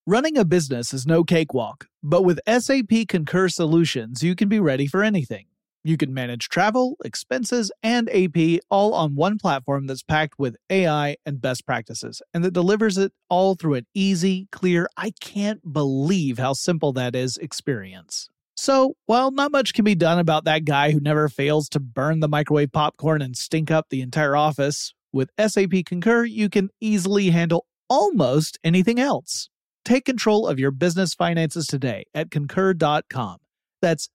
Running a business is no cakewalk, but with SAP Concur Solutions, you can be ready for anything. You can manage travel, expenses, and AP all on one platform that's packed with AI and best practices, and that delivers it all through an easy, clear, I can't believe how simple that is experience. So, while not much can be done about that guy who never fails to burn the microwave popcorn and stink up the entire office, with SAP Concur, you can easily handle almost anything else. Take control of your business finances today at Concur.com. That's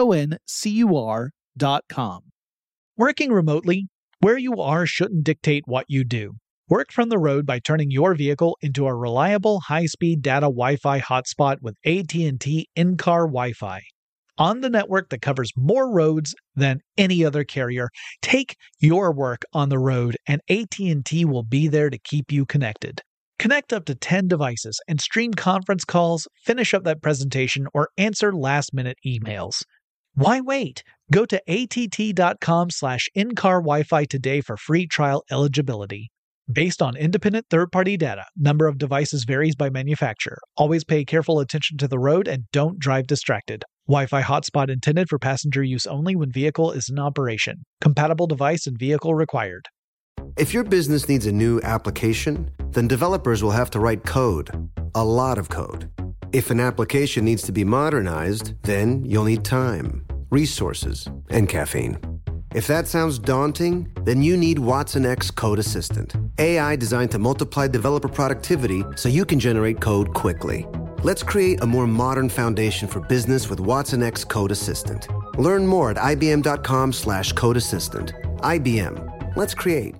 CONCUR.com. Working remotely, where you are shouldn't dictate what you do. Work from the road by turning your vehicle into a reliable high-speed data Wi-Fi hotspot with AT&T in-car Wi-Fi. On the network that covers more roads than any other carrier, take your work on the road and AT&T will be there to keep you connected. Connect up to 10 devices and stream conference calls, finish up that presentation, or answer last-minute emails. Why wait? Go to att.com/in-car Wi-Fi today for free trial eligibility. Based on independent third-party data, number of devices varies by manufacturer. Always pay careful attention to the road and don't drive distracted. Wi-Fi hotspot intended for passenger use only when vehicle is in operation. Compatible device and vehicle required. If your business needs a new application, then developers will have to write code. A lot of code. If an application needs to be modernized, then you'll need time, resources, and caffeine. If that sounds daunting, then you need watsonx Code Assistant. AI designed to multiply developer productivity so you can generate code quickly. Let's create a more modern foundation for business with watsonx Code Assistant. Learn more at ibm.com/code assistant. IBM. Let's create.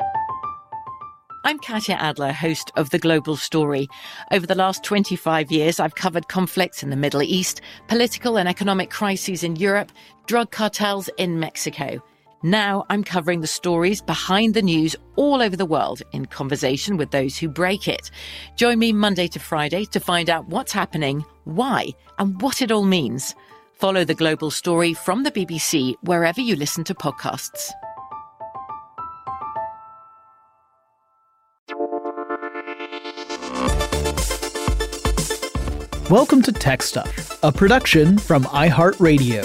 I'm Katya Adler, host of The Global Story. Over the last 25 years, I've covered conflicts in the Middle East, political and economic crises in Europe, drug cartels in Mexico. Now I'm covering the stories behind the news all over the world in conversation with those who break it. Join me Monday to Friday to find out what's happening, why, and what it all means. Follow The Global Story from the BBC wherever you listen to podcasts. Welcome to Tech Stuff, a production from iHeartRadio.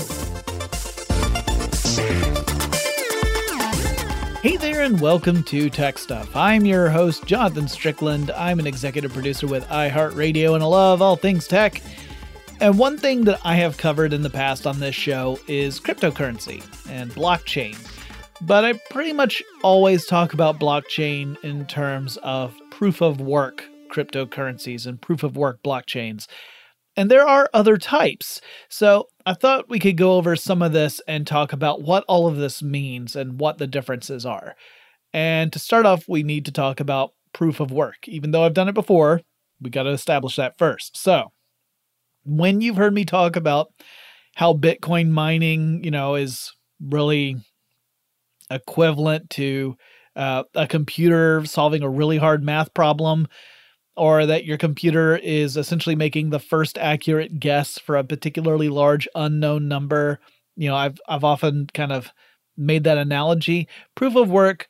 Hey there and welcome to Tech Stuff. I'm your host, Jonathan Strickland. I'm an executive producer with iHeartRadio and I love all things tech. And one thing that I have covered in the past on this show is cryptocurrency and blockchain. But I pretty much always talk about blockchain in terms of proof of work cryptocurrencies and proof of work blockchains. And there are other types. So I thought we could go over some of this and talk about what all of this means and what the differences are. And to start off, we need to talk about proof of work. Even though I've done it before, we got to establish that first. So when you've heard me talk about how Bitcoin mining, is really equivalent to a computer solving a really hard math problem, or that your computer is essentially making the first accurate guess for a particularly large unknown number. I've often kind of made that analogy. Proof of work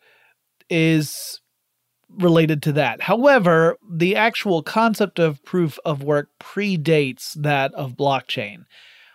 is related to that. However, the actual concept of proof of work predates that of blockchain,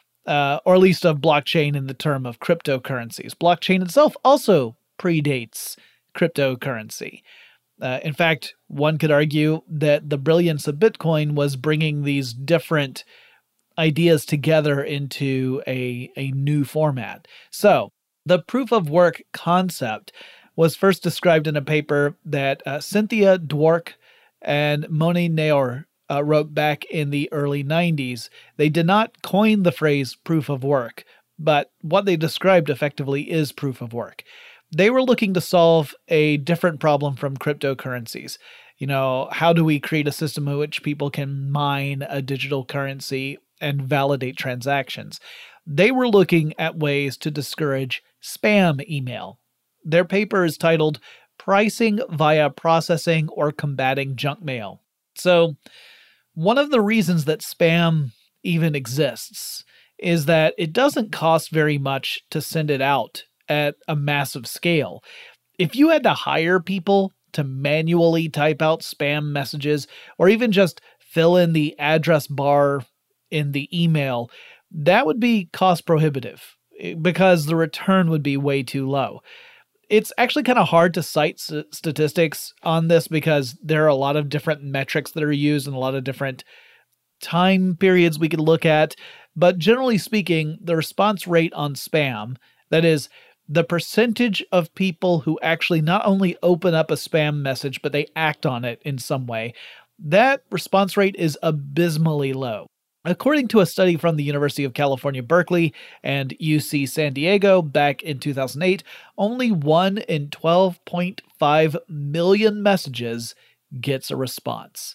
or at least of blockchain in the term of cryptocurrencies. Blockchain itself also predates cryptocurrency. In fact, one could argue that the brilliance of Bitcoin was bringing these different ideas together into a new format. So, the proof of work concept was first described in a paper that Cynthia Dwork and Moni Naor wrote back in the early 90s. They did not coin the phrase proof of work, but what they described effectively is proof of work. They were looking to solve a different problem from cryptocurrencies. How do we create a system in which people can mine a digital currency and validate transactions? They were looking at ways to discourage spam email. Their paper is titled Pricing via Processing or Combating Junk Mail. So, one of the reasons that spam even exists is that it doesn't cost very much to send it out at a massive scale. If you had to hire people to manually type out spam messages or even just fill in the address bar in the email, that would be cost prohibitive because the return would be way too low. It's actually kind of hard to cite statistics on this because there are a lot of different metrics that are used and a lot of different time periods we could look at. But generally speaking, the response rate on spam, that is, the percentage of people who actually not only open up a spam message, but they act on it in some way, that response rate is abysmally low. According to a study from the University of California, Berkeley and UC San Diego back in 2008, only 1 in 12.5 million messages gets a response.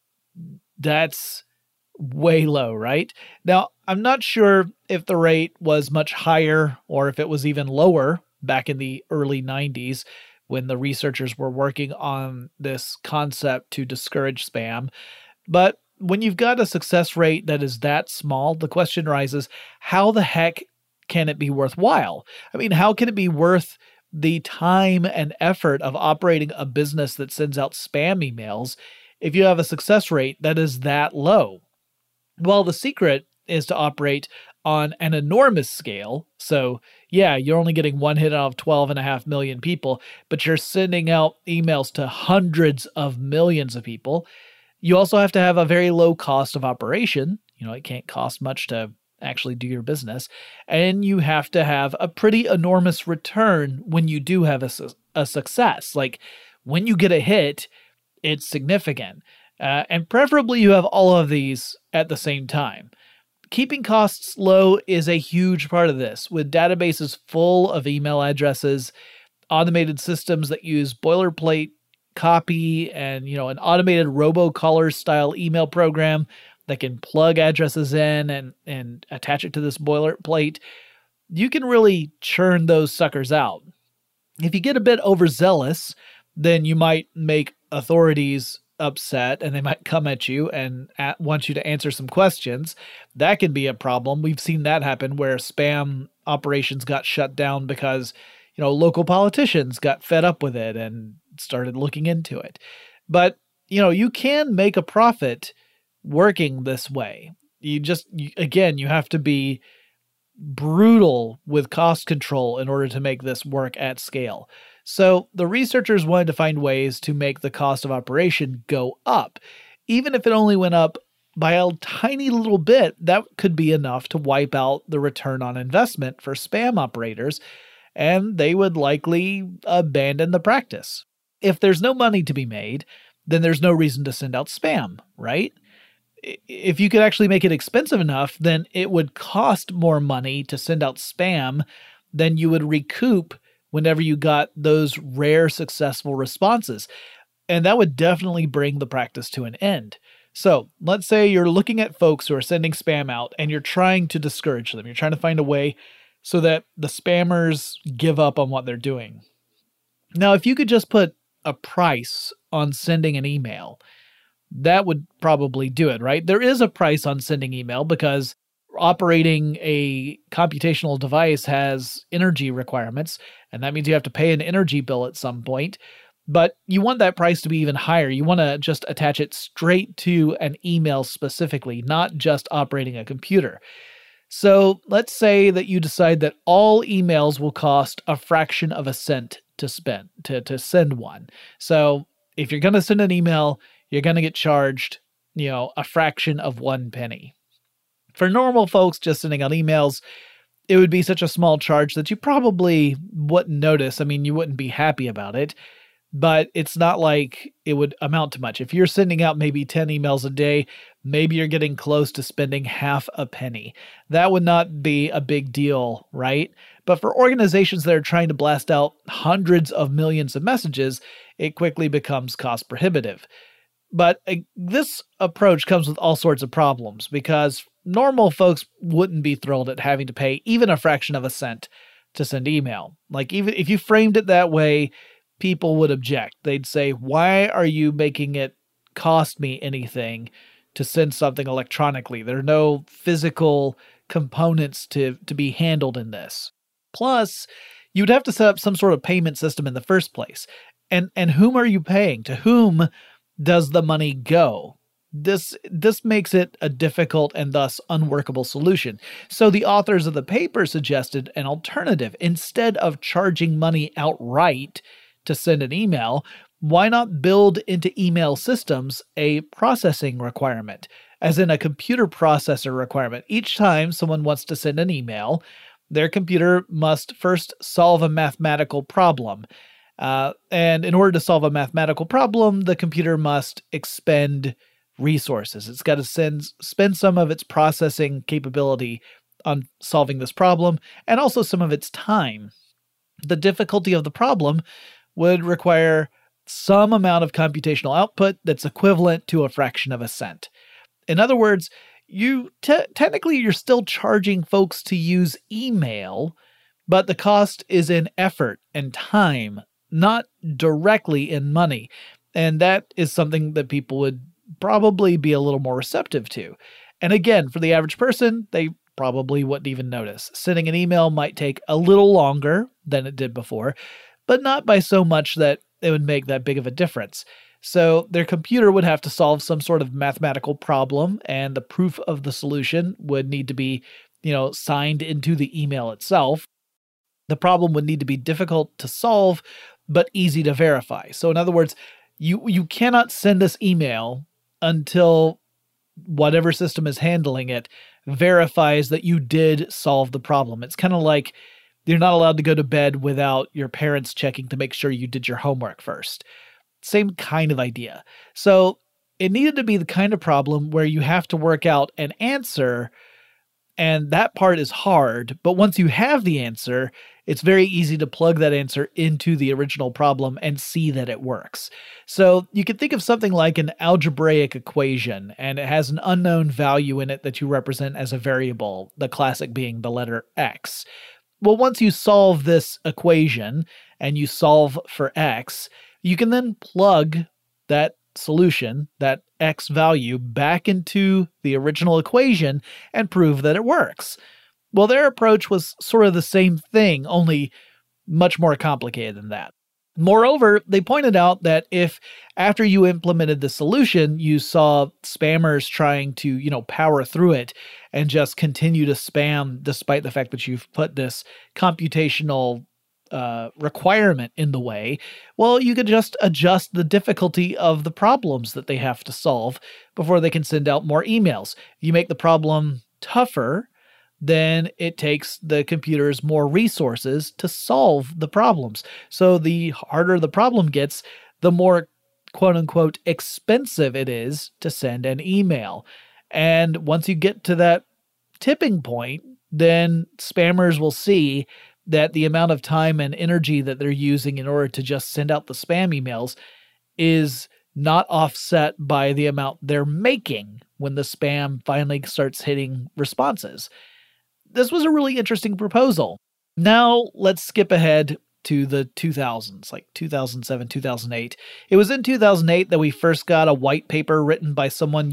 That's way low, right? Now, I'm not sure if the rate was much higher or if it was even lower back in the early 90s when the researchers were working on this concept to discourage spam. But when you've got a success rate that is that small, the question rises, how the heck can it be worthwhile? I mean, how can it be worth the time and effort of operating a business that sends out spam emails if you have a success rate that is that low? Well, the secret is to operate on an enormous scale. So, yeah, you're only getting one hit out of 12.5 million people, but you're sending out emails to hundreds of millions of people. You also have to have a very low cost of operation. It can't cost much to actually do your business. And you have to have a pretty enormous return when you do have a success. Like when you get a hit, it's significant. And preferably you have all of these at the same time. Keeping costs low is a huge part of this, with databases full of email addresses, automated systems that use boilerplate copy, and an automated robocaller style email program that can plug addresses in and attach it to this boilerplate. You can really churn those suckers out. If you get a bit overzealous, then you might make authorities upset and they might come at you and want you to answer some questions. That can be a problem. We've seen that happen where spam operations got shut down because, local politicians got fed up with it and started looking into it. But, you can make a profit working this way. You have to be brutal with cost control in order to make this work at scale. So the researchers wanted to find ways to make the cost of operation go up. Even if it only went up by a tiny little bit, that could be enough to wipe out the return on investment for spam operators, and they would likely abandon the practice. If there's no money to be made, then there's no reason to send out spam, right? If you could actually make it expensive enough, then it would cost more money to send out spam than you would recoup whenever you got those rare successful responses. And that would definitely bring the practice to an end. So let's say you're looking at folks who are sending spam out and you're trying to discourage them. You're trying to find a way so that the spammers give up on what they're doing. Now, if you could just put a price on sending an email, that would probably do it, right? There is a price on sending email because operating a computational device has energy requirements, and that means you have to pay an energy bill at some point. But you want that price to be even higher. You want to just attach it straight to an email specifically, not just operating a computer. So let's say that you decide that all emails will cost a fraction of a cent to send one. So if you're going to send an email, you're going to get charged, a fraction of 1 penny. For normal folks just sending out emails, it would be such a small charge that you probably wouldn't notice. I mean, you wouldn't be happy about it, but it's not like it would amount to much. If you're sending out maybe 10 emails a day, maybe you're getting close to spending half a penny. That would not be a big deal, right? But for organizations that are trying to blast out hundreds of millions of messages, it quickly becomes cost prohibitive. But this approach comes with all sorts of problems because normal folks wouldn't be thrilled at having to pay even a fraction of a cent to send email. Like, even if you framed it that way, people would object. They'd say, why are you making it cost me anything to send something electronically? There are no physical components to be handled in this. Plus, you'd have to set up some sort of payment system in the first place. And whom are you paying? To whom does the money go? This makes it a difficult and thus unworkable solution. So the authors of the paper suggested an alternative. Instead of charging money outright to send an email, why not build into email systems a processing requirement, as in a computer processor requirement? Each time someone wants to send an email, their computer must first solve a mathematical problem. And in order to solve a mathematical problem, the computer must expend resources. It's got to spend some of its processing capability on solving this problem, and also some of its time. The difficulty of the problem would require some amount of computational output that's equivalent to a fraction of a cent. In other words, technically you're still charging folks to use email, but the cost is in effort and time, not directly in money. And that is something that people would probably be a little more receptive to. And again, for the average person, they probably wouldn't even notice. Sending an email might take a little longer than it did before, but not by so much that it would make that big of a difference. So their computer would have to solve some sort of mathematical problem, and the proof of the solution would need to be, signed into the email itself. The problem would need to be difficult to solve, but easy to verify. So in other words, you cannot send this email until whatever system is handling it verifies that you did solve the problem. It's kind of like you're not allowed to go to bed without your parents checking to make sure you did your homework first. Same kind of idea. So it needed to be the kind of problem where you have to work out an answer, and that part is hard. But once you have the answer, it's very easy to plug that answer into the original problem and see that it works. So you could think of something like an algebraic equation, and it has an unknown value in it that you represent as a variable, the classic being the letter x. Well, once you solve this equation and you solve for x, you can then plug that solution, that x value, back into the original equation and prove that it works. Well, their approach was sort of the same thing, only much more complicated than that. Moreover, they pointed out that if after you implemented the solution, you saw spammers trying to, power through it and just continue to spam despite the fact that you've put this computational requirement in the way, well, you could just adjust the difficulty of the problems that they have to solve before they can send out more emails. If you make the problem tougher, then it takes the computers more resources to solve the problems. So the harder the problem gets, the more quote-unquote expensive it is to send an email. And once you get to that tipping point, then spammers will see that the amount of time and energy that they're using in order to just send out the spam emails is not offset by the amount they're making when the spam finally starts hitting responses. This was a really interesting proposal. Now let's skip ahead to the 2000s, like 2007, 2008. It was in 2008 that we first got a white paper written by some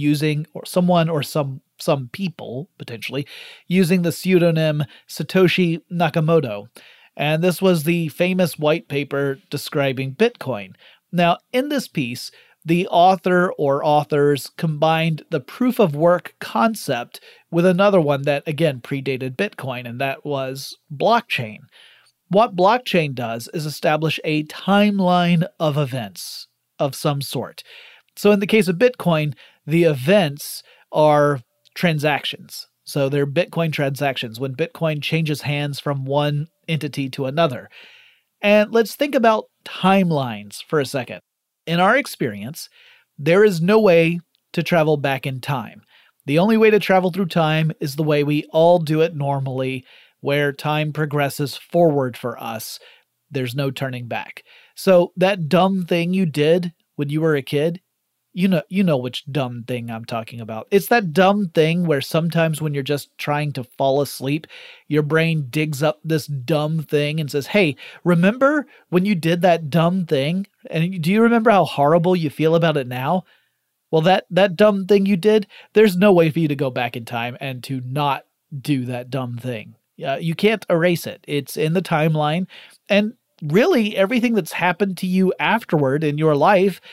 people, potentially, using the pseudonym Satoshi Nakamoto. And this was the famous white paper describing Bitcoin. Now, in this piece, the author or authors combined the proof of work concept with another one that, again, predated Bitcoin, and that was blockchain. What blockchain does is establish a timeline of events of some sort. So in the case of Bitcoin, the events are transactions. So they're Bitcoin transactions when Bitcoin changes hands from one entity to another. And let's think about timelines for a second. In our experience, there is no way to travel back in time. The only way to travel through time is the way we all do it normally, where time progresses forward for us. There's no turning back. So that dumb thing you did when you were a kid, you know which dumb thing I'm talking about. It's that dumb thing where sometimes when you're just trying to fall asleep, your brain digs up this dumb thing and says, hey, remember when you did that dumb thing? And do you remember how horrible you feel about it now? Well, that dumb thing you did, there's no way for you to go back in time and to not do that dumb thing. You can't erase it. It's in the timeline. And really, everything that's happened to you afterward in your life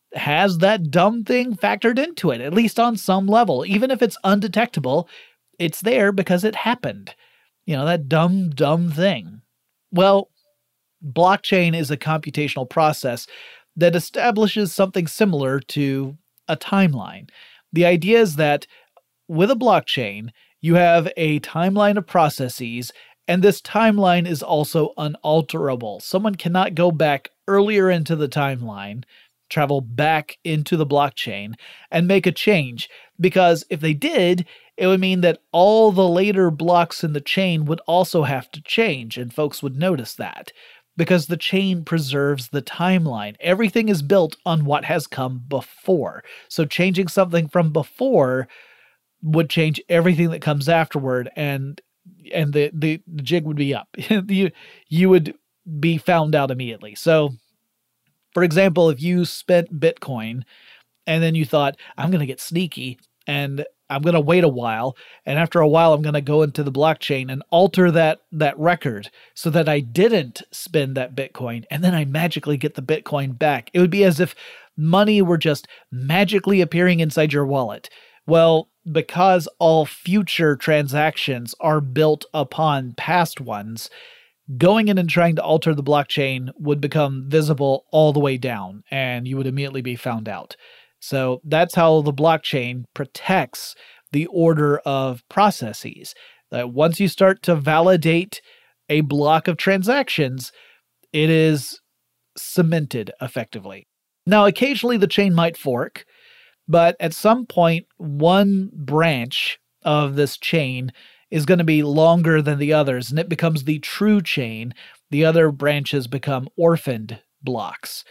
has that dumb thing factored into it, at least on some level. Even if it's undetectable, it's there because it happened. That dumb thing. Well, blockchain is a computational process that establishes something similar to a timeline. The idea is that with a blockchain, you have a timeline of processes, and this timeline is also unalterable. Someone cannot go back earlier into the timeline, travel back into the blockchain, and make a change, because if they did, it would mean that all the later blocks in the chain would also have to change, and folks would notice that, because the chain preserves the timeline. Everything is built on what has come before. So changing something from before would change everything that comes afterward, and the jig would be up. you would be found out immediately. So, for example, if you spent Bitcoin and then you thought, I'm going to get sneaky and I'm going to wait a while, and after a while I'm going to go into the blockchain and alter that record so that I didn't spend that Bitcoin, and then I magically get the Bitcoin back. It would be as if money were just magically appearing inside your wallet. Well, because all future transactions are built upon past ones, going in and trying to alter the blockchain would become visible all the way down, and you would immediately be found out. So that's how the blockchain protects the order of processes. That once you start to validate a block of transactions, it is cemented effectively. Now, occasionally the chain might fork, but at some point, one branch of this chain is going to be longer than the others, and it becomes the true chain. The other branches become orphaned blocks.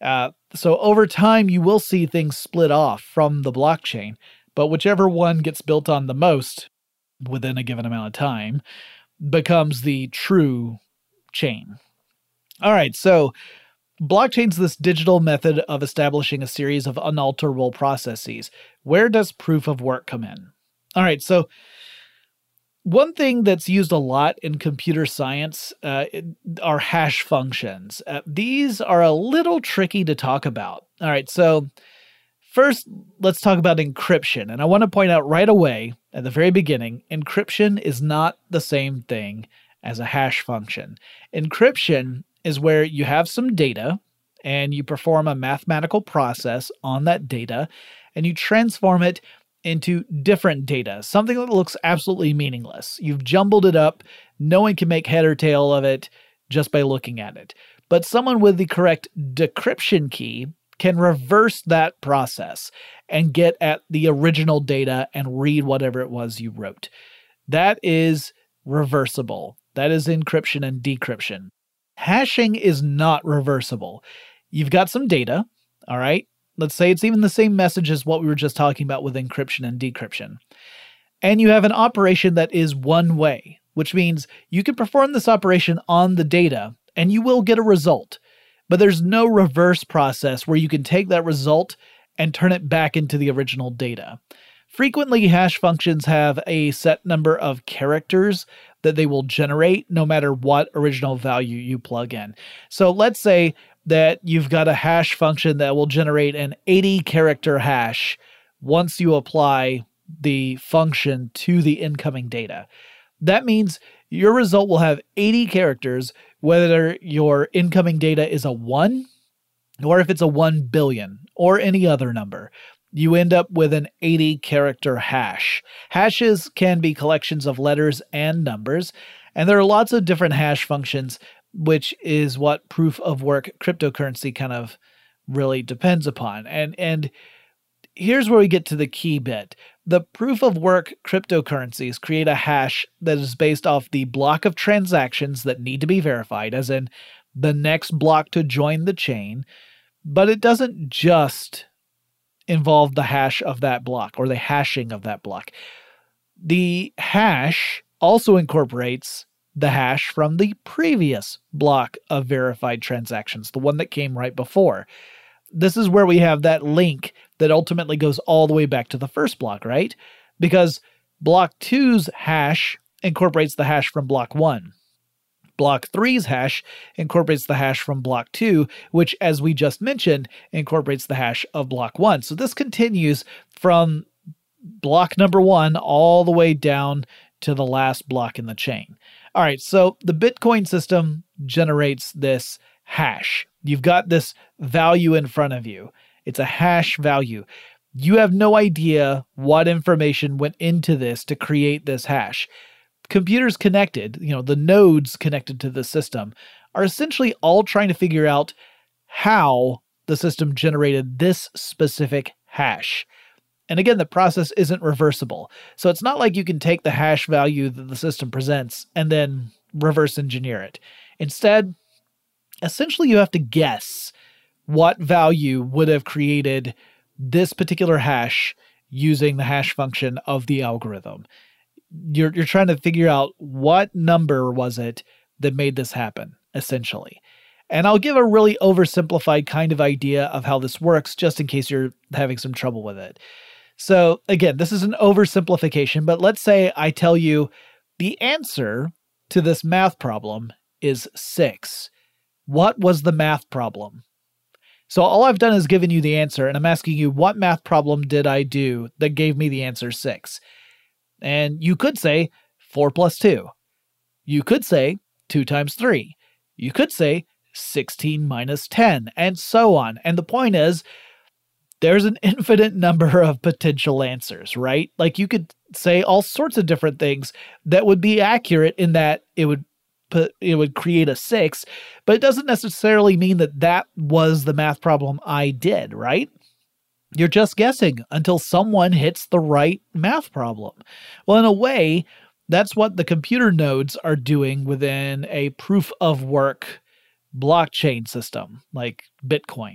So over time, you will see things split off from the blockchain, but whichever one gets built on the most within a given amount of time becomes the true chain. All right, so blockchain's this digital method of establishing a series of unalterable processes. Where does proof of work come in? All right, so one thing that's used a lot in computer science are hash functions. These are a little tricky to talk about. All right, so first, let's talk about encryption. And I want to point out right away, at the very beginning, encryption is not the same thing as a hash function. Encryption is where you have some data, and you perform a mathematical process on that data, and you transform it into different data, something that looks absolutely meaningless. You've jumbled it up. No one can make head or tail of it just by looking at it. But someone with the correct decryption key can reverse that process and get at the original data and read whatever it was you wrote. That is reversible. That is encryption and decryption. Hashing is not reversible. You've got some data, all right? Let's say it's even the same message as what we were just talking about with encryption and decryption. And you have an operation that is one way, which means you can perform this operation on the data and you will get a result. But there's no reverse process where you can take that result and turn it back into the original data. Frequently, hash functions have a set number of characters that they will generate no matter what original value you plug in. So let's say that you've got a hash function that will generate an 80-character hash once you apply the function to the incoming data. That means your result will have 80 characters, whether your incoming data is a 1 or if it's a 1 billion or any other number. You end up with an 80-character hash. Hashes can be collections of letters and numbers, and there are lots of different hash functions, which is what proof of work cryptocurrency kind of really depends upon. And here's where we get to the key bit. The proof of work cryptocurrencies create a hash that is based off the block of transactions that need to be verified, as in the next block to join the chain, but it doesn't just involve the hash of that block or the hashing of that block. The hash also incorporates the hash from the previous block of verified transactions, the one that came right before. This is where we have that link that ultimately goes all the way back to the first block, right? Because block 2's hash incorporates the hash from block 1. Block 3's hash incorporates the hash from block 2, which, as we just mentioned, incorporates the hash of block 1. So this continues from block number 1 all the way down to the last block in the chain. All right, so the Bitcoin system generates this hash. You've got this value in front of you. It's a hash value. You have no idea what information went into this to create this hash. Computers connected, the nodes connected to the system, are essentially all trying to figure out how the system generated this specific hash. And again, the process isn't reversible. So it's not like you can take the hash value that the system presents and then reverse engineer it. Instead, essentially you have to guess what value would have created this particular hash using the hash function of the algorithm. You're trying to figure out what number was it that made this happen, essentially. And I'll give a really oversimplified kind of idea of how this works, just in case you're having some trouble with it. So again, this is an oversimplification, but let's say I tell you the answer to this math problem is 6. What was the math problem? So all I've done is given you the answer, and I'm asking you, what math problem did I do that gave me the answer 6? And you could say 4 plus 2. You could say 2 times 3. You could say 16 minus 10, and so on. And the point is, there's an infinite number of potential answers, right? Like you could say all sorts of different things that would be accurate in that it would create a 6, but it doesn't necessarily mean that that was the math problem I did, right? You're just guessing until someone hits the right math problem. Well, in a way, that's what the computer nodes are doing within a proof of work blockchain system like Bitcoin.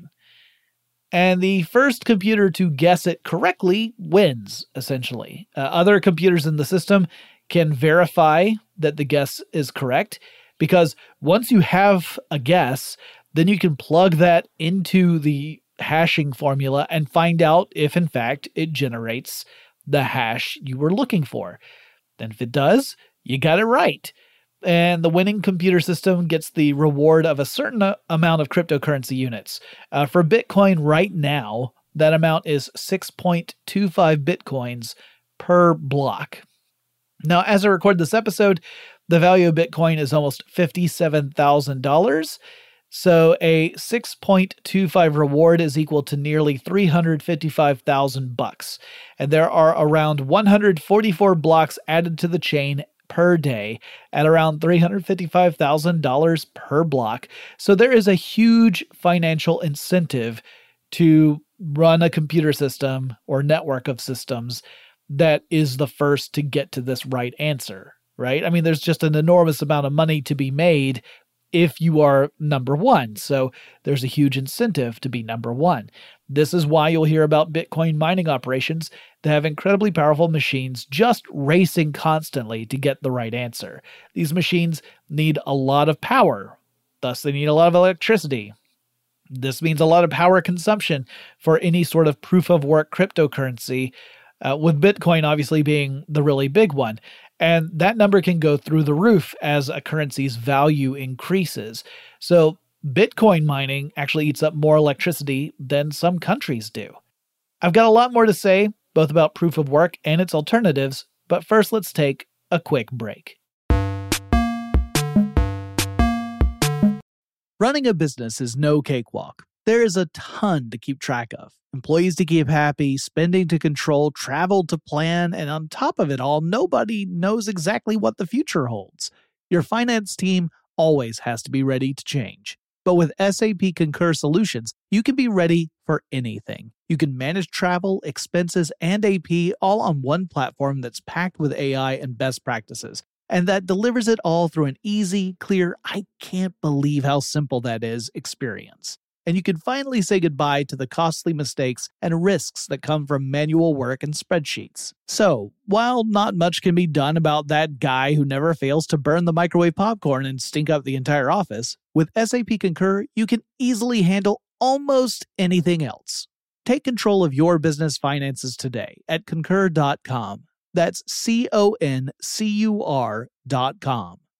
And the first computer to guess it correctly wins, essentially. Other computers in the system can verify that the guess is correct, because once you have a guess, then you can plug that into the hashing formula and find out if, in fact, it generates the hash you were looking for. Then if it does, you got it right. And the winning computer system gets the reward of a certain amount of cryptocurrency units. For Bitcoin right now, that amount is 6.25 Bitcoins per block. Now, as I record this episode, the value of Bitcoin is almost $57,000. So a 6.25 reward is equal to nearly $355,000. And there are around 144 blocks added to the chain per day at around $355,000 per block. So there is a huge financial incentive to run a computer system or network of systems that is the first to get to this right answer, right? I mean, there's just an enormous amount of money to be made if you are number one. So there's a huge incentive to be number one. This is why you'll hear about Bitcoin mining operations that have incredibly powerful machines just racing constantly to get the right answer. These machines need a lot of power, thus they need a lot of electricity. This means a lot of power consumption for any sort of proof of work cryptocurrency, with Bitcoin obviously being the really big one. And that number can go through the roof as a currency's value increases. So Bitcoin mining actually eats up more electricity than some countries do. I've got a lot more to say, both about proof of work and its alternatives, but first let's take a quick break. Running a business is no cakewalk. There is a ton to keep track of. Employees to keep happy, spending to control, travel to plan, and on top of it all, nobody knows exactly what the future holds. Your finance team always has to be ready to change. But with SAP Concur Solutions, you can be ready for anything. You can manage travel, expenses, and AP all on one platform that's packed with AI and best practices, and that delivers it all through an easy, clear, I can't believe how simple that is experience. And you can finally say goodbye to the costly mistakes and risks that come from manual work and spreadsheets. So, while not much can be done about that guy who never fails to burn the microwave popcorn and stink up the entire office, with SAP Concur, you can easily handle almost anything else. Take control of your business finances today at Concur.com. That's CONCUR.com.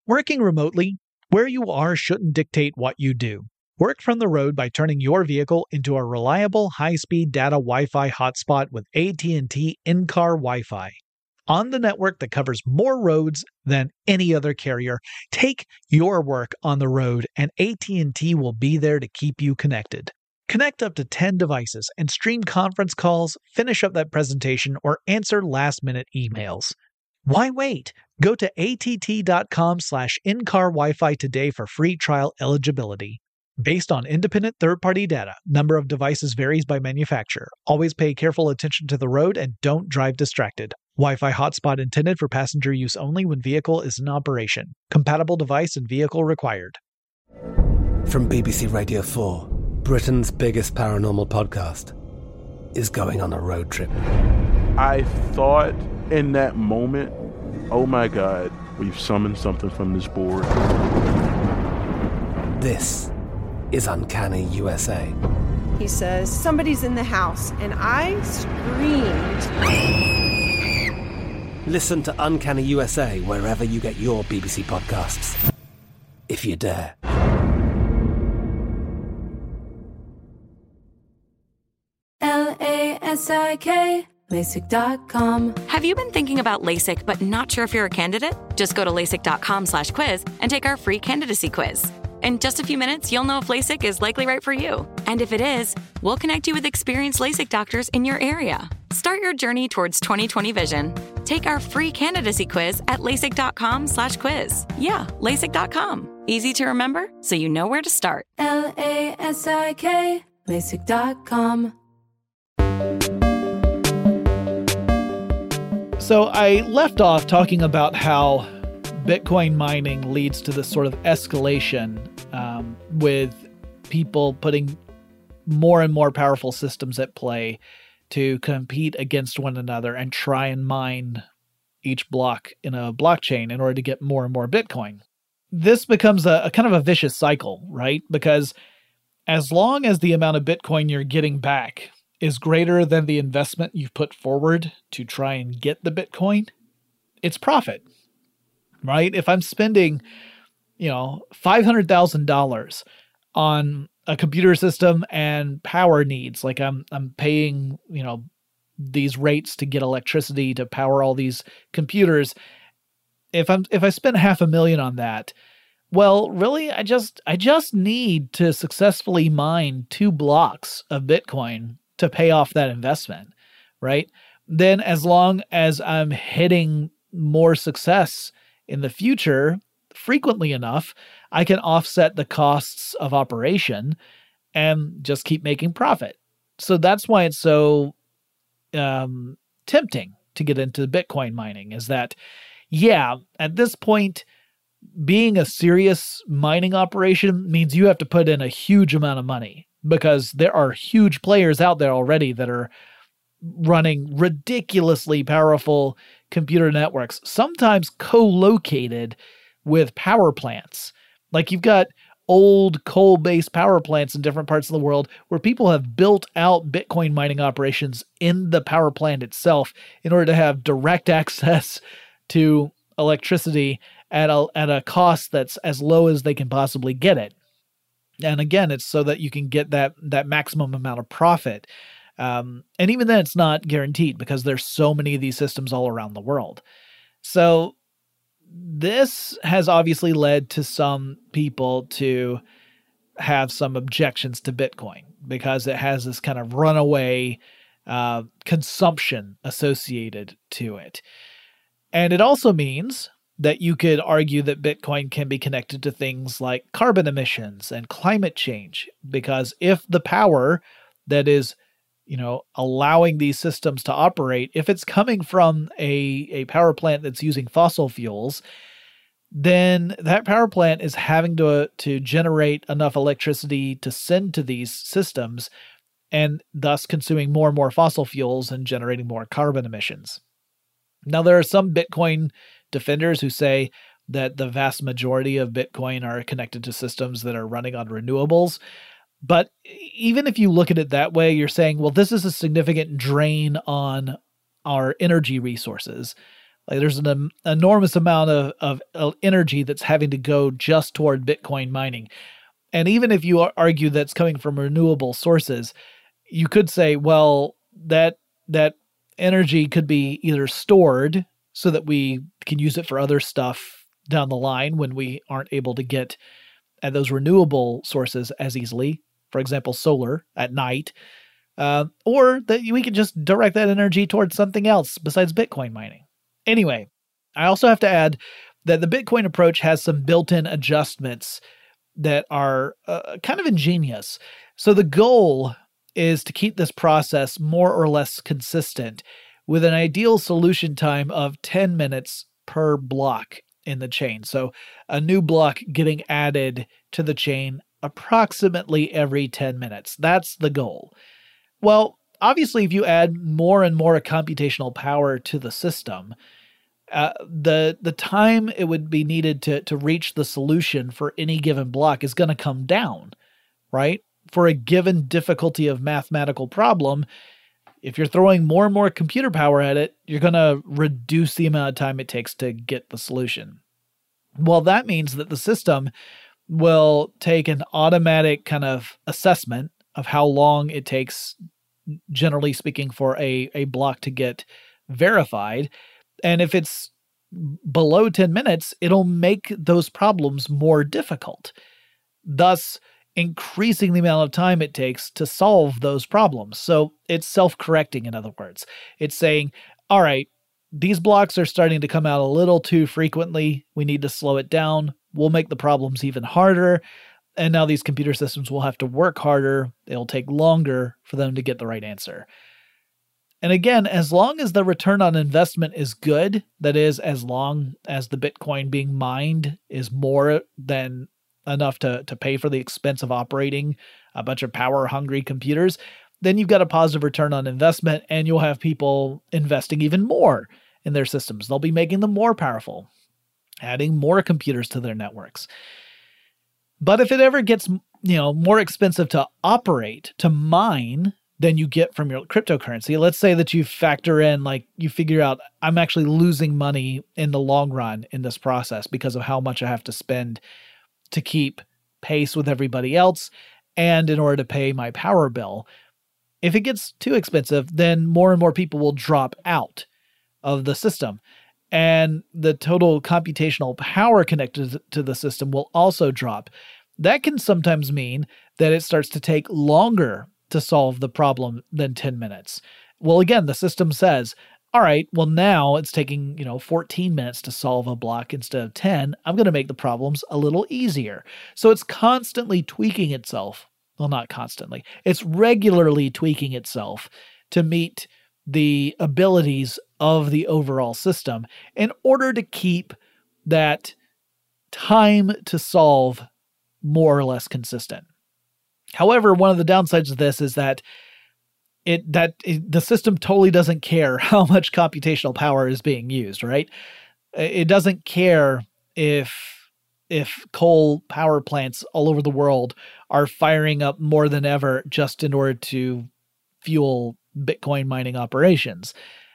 Working remotely, where you are shouldn't dictate what you do. Work from the road by turning your vehicle into a reliable high-speed data Wi-Fi hotspot with AT&T in-car Wi-Fi. On the network that covers more roads than any other carrier, take your work on the road and AT&T will be there to keep you connected. Connect up to 10 devices and stream conference calls, finish up that presentation, or answer last-minute emails. Why wait? Go to att.com/in-car Wi-Fi today for free trial eligibility. Based on independent third-party data, number of devices varies by manufacturer. Always pay careful attention to the road and don't drive distracted. Wi-Fi hotspot intended for passenger use only when vehicle is in operation. Compatible device and vehicle required. From BBC Radio 4, Britain's biggest paranormal podcast is going on a road trip. I thought in that moment, oh my God, we've summoned something from this board. This is Uncanny USA. He says, somebody's in the house, and I screamed. Listen to Uncanny USA wherever you get your BBC podcasts, if you dare. LASIK, LASIK.com. Have you been thinking about LASIK but not sure if you're a candidate? Just go to LASIK.com/quiz and take our free candidacy quiz. In just a few minutes, you'll know if LASIK is likely right for you. And if it is, we'll connect you with experienced LASIK doctors in your area. Start your journey towards 20/20 vision. Take our free candidacy quiz at LASIK.com/quiz. Yeah, LASIK.com. Easy to remember, so you know where to start. LASIK, LASIK.com. So I left off talking about how Bitcoin mining leads to this sort of escalation with people putting more and more powerful systems at play to compete against one another and try and mine each block in a blockchain in order to get more and more Bitcoin. This becomes a kind of a vicious cycle, right? Because as long as the amount of Bitcoin you're getting back is greater than the investment you've put forward to try and get the Bitcoin, it's profit, right? If I'm spending, $500,000 on a computer system and power needs, like I'm paying, these rates to get electricity to power all these computers. If I spend $500,000 on that, well, really, I just need to successfully mine 2 blocks of Bitcoin to pay off that investment, right? Then as long as I'm hitting more success in the future frequently enough, I can offset the costs of operation and just keep making profit. So that's why it's so tempting to get into Bitcoin mining, is that, at this point, being a serious mining operation means you have to put in a huge amount of money, because there are huge players out there already that are running ridiculously powerful computer networks, sometimes co-located with power plants. Like you've got old coal-based power plants in different parts of the world where people have built out Bitcoin mining operations in the power plant itself in order to have direct access to electricity at a cost that's as low as they can possibly get it. And again, it's so that you can get that maximum amount of profit. And even then, it's not guaranteed because there's so many of these systems all around the world. So this has obviously led to some people to have some objections to Bitcoin because it has this kind of runaway consumption associated to it. And it also means that you could argue that Bitcoin can be connected to things like carbon emissions and climate change, because if the power that is, allowing these systems to operate, if it's coming from a power plant that's using fossil fuels, then that power plant is having to generate enough electricity to send to these systems, and thus consuming more and more fossil fuels and generating more carbon emissions. Now, there are some Bitcoin defenders who say that the vast majority of Bitcoin are connected to systems that are running on renewables. But even if you look at it that way, you're saying, well, this is a significant drain on our energy resources. Like there's an enormous amount of energy that's having to go just toward Bitcoin mining. And even if you argue that's coming from renewable sources, you could say, well, that energy could be either stored so that we can use it for other stuff down the line when we aren't able to get at those renewable sources as easily, for example, solar at night, or that we can just direct that energy towards something else besides Bitcoin mining. Anyway, I also have to add that the Bitcoin approach has some built-in adjustments that are kind of ingenious. So the goal is to keep this process more or less consistent with an ideal solution time of 10 minutes per block in the chain. So a new block getting added to the chain approximately every 10 minutes. That's the goal. Well, obviously, if you add more and more computational power to the system, the time it would be needed to reach the solution for any given block is going to come down, right? For a given difficulty of mathematical problem, if you're throwing more and more computer power at it, you're going to reduce the amount of time it takes to get the solution. Well, that means that the system will take an automatic kind of assessment of how long it takes, generally speaking, for a block to get verified. And if it's below 10 minutes, it'll make those problems more difficult, thus increasing the amount of time it takes to solve those problems. So it's self-correcting, in other words. It's saying, all right, these blocks are starting to come out a little too frequently. We need to slow it down. We'll make the problems even harder. And now these computer systems will have to work harder. It'll take longer for them to get the right answer. And again, as long as the return on investment is good, that is, as long as the Bitcoin being mined is more than enough to pay for the expense of operating a bunch of power-hungry computers, then you've got a positive return on investment, and you'll have people investing even more in their systems. They'll be making them more powerful, adding more computers to their networks. But if it ever gets, more expensive to operate, to mine, than you get from your cryptocurrency, let's say that you factor in, you figure out, I'm actually losing money in the long run in this process because of how much I have to spend to keep pace with everybody else and in order to pay my power bill. If it gets too expensive, then more and more people will drop out of the system. And the total computational power connected to the system will also drop. That can sometimes mean that it starts to take longer to solve the problem than 10 minutes. Well, again, the system says, all right, well, now it's taking, 14 minutes to solve a block instead of 10. I'm going to make the problems a little easier. So it's constantly tweaking itself. Well, not constantly. It's regularly tweaking itself to meet the abilities of the overall system in order to keep that time to solve more or less consistent. However, one of the downsides of this is that the system totally doesn't care how much computational power is being used, right? It doesn't care if coal power plants all over the world are firing up more than ever just in order to fuel Bitcoin mining operations.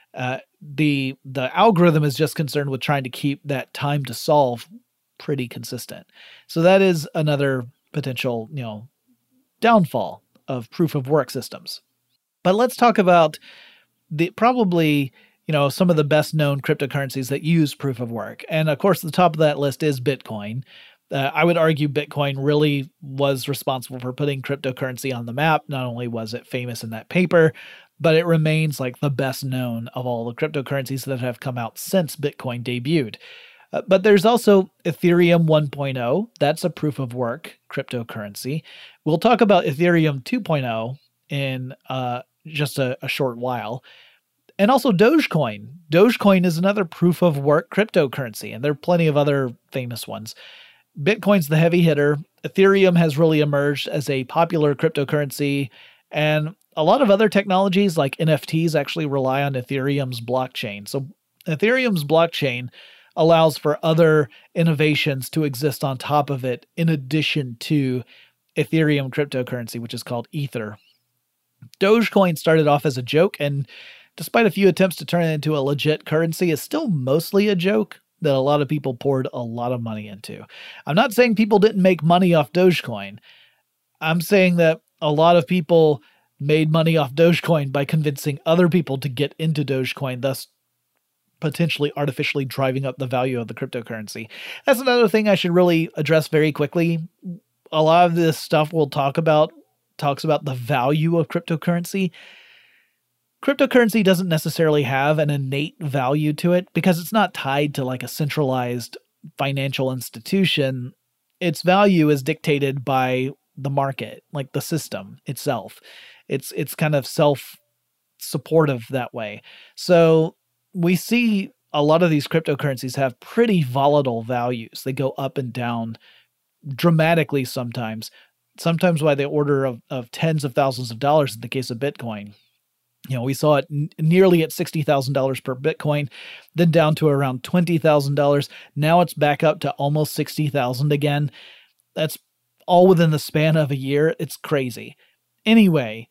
The algorithm is just concerned with trying to keep that time to solve pretty consistent. So that is another potential, downfall of proof of work systems. But let's talk about probably some of the best known cryptocurrencies that use proof of work. And of course, the top of that list is Bitcoin. I would argue Bitcoin really was responsible for putting cryptocurrency on the map. Not only was it famous in that paper, but it remains the best known of all the cryptocurrencies that have come out since Bitcoin debuted. But there's also Ethereum 1.0. That's a proof of work cryptocurrency. We'll talk about Ethereum 2.0 in just a short while. And also Dogecoin. Dogecoin is another proof of work cryptocurrency, and there are plenty of other famous ones. Bitcoin's the heavy hitter. Ethereum has really emerged as a popular cryptocurrency, and a lot of other technologies like NFTs actually rely on Ethereum's blockchain. So Ethereum's blockchain allows for other innovations to exist on top of it in addition to Ethereum cryptocurrency, which is called Ether. Dogecoin started off as a joke, and despite a few attempts to turn it into a legit currency, is still mostly a joke that a lot of people poured a lot of money into. I'm not saying people didn't make money off Dogecoin. I'm saying that a lot of people made money off Dogecoin by convincing other people to get into Dogecoin, thus potentially artificially driving up the value of the cryptocurrency. That's another thing I should really address very quickly. A lot of this stuff we'll talks about the value of cryptocurrency. Cryptocurrency doesn't necessarily have an innate value to it because it's not tied to like a centralized financial institution. Its value is dictated by the market, like the system itself. It's kind of self-supportive that way. So we see a lot of these cryptocurrencies have pretty volatile values. They go up and down dramatically sometimes by the order of tens of thousands of dollars in the case of Bitcoin. We saw it nearly at $60,000 per Bitcoin, then down to around $20,000. Now it's back up to almost $60,000 again. That's all within the span of a year. It's crazy. Anyway,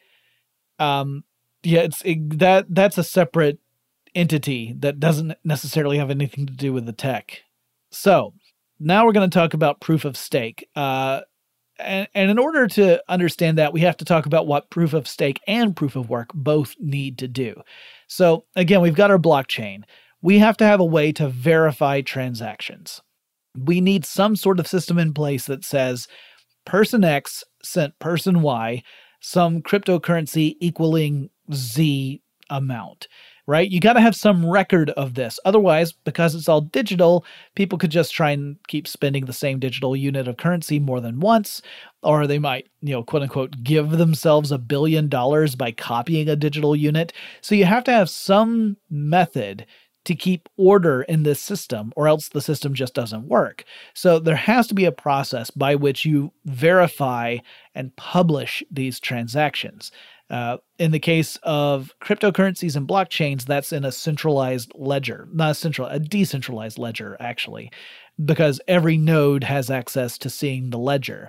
that's a separate entity that doesn't necessarily have anything to do with the tech. So now we're going to talk about proof of stake. And in order to understand that, we have to talk about what proof of stake and proof of work both need to do. So again, we've got our blockchain. We have to have a way to verify transactions. We need some sort of system in place that says person X sent person Y some cryptocurrency equaling Z amount, right? You got to have some record of this. Otherwise, because it's all digital, people could just try and keep spending the same digital unit of currency more than once, or they might, quote unquote, give themselves $1 billion by copying a digital unit. So you have to have some method to keep order in this system, or else the system just doesn't work. So there has to be a process by which you verify and publish these transactions. In the case of cryptocurrencies and blockchains, that's in a centralized ledger, a decentralized ledger, actually, because every node has access to seeing the ledger.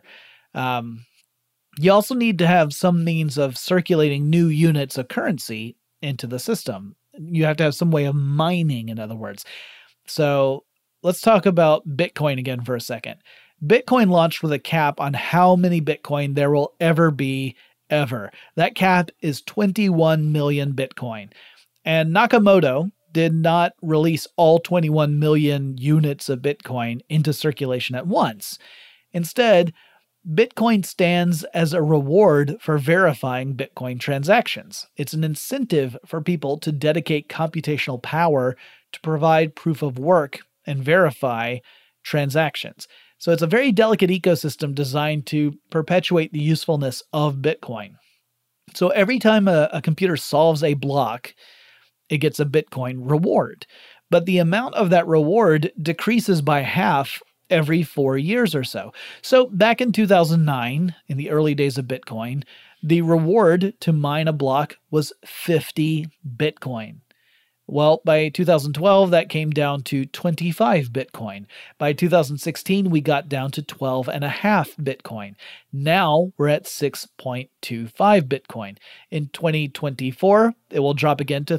You also need to have some means of circulating new units of currency into the system. You have to have some way of mining, in other words. So let's talk about Bitcoin again for a second. Bitcoin launched with a cap on how many Bitcoin there will ever be, ever. That cap is 21 million Bitcoin. And Nakamoto did not release all 21 million units of Bitcoin into circulation at once. Instead, Bitcoin stands as a reward for verifying Bitcoin transactions. It's an incentive for people to dedicate computational power to provide proof of work and verify transactions. So it's a very delicate ecosystem designed to perpetuate the usefulness of Bitcoin. So every time a computer solves a block, it gets a Bitcoin reward. But the amount of that reward decreases by half every 4 years or so. So back in 2009, in the early days of Bitcoin, the reward to mine a block was 50 Bitcoin. Well, by 2012, that came down to 25 Bitcoin. By 2016, we got down to 12.5 Bitcoin. Now we're at 6.25 Bitcoin. In 2024, it will drop again to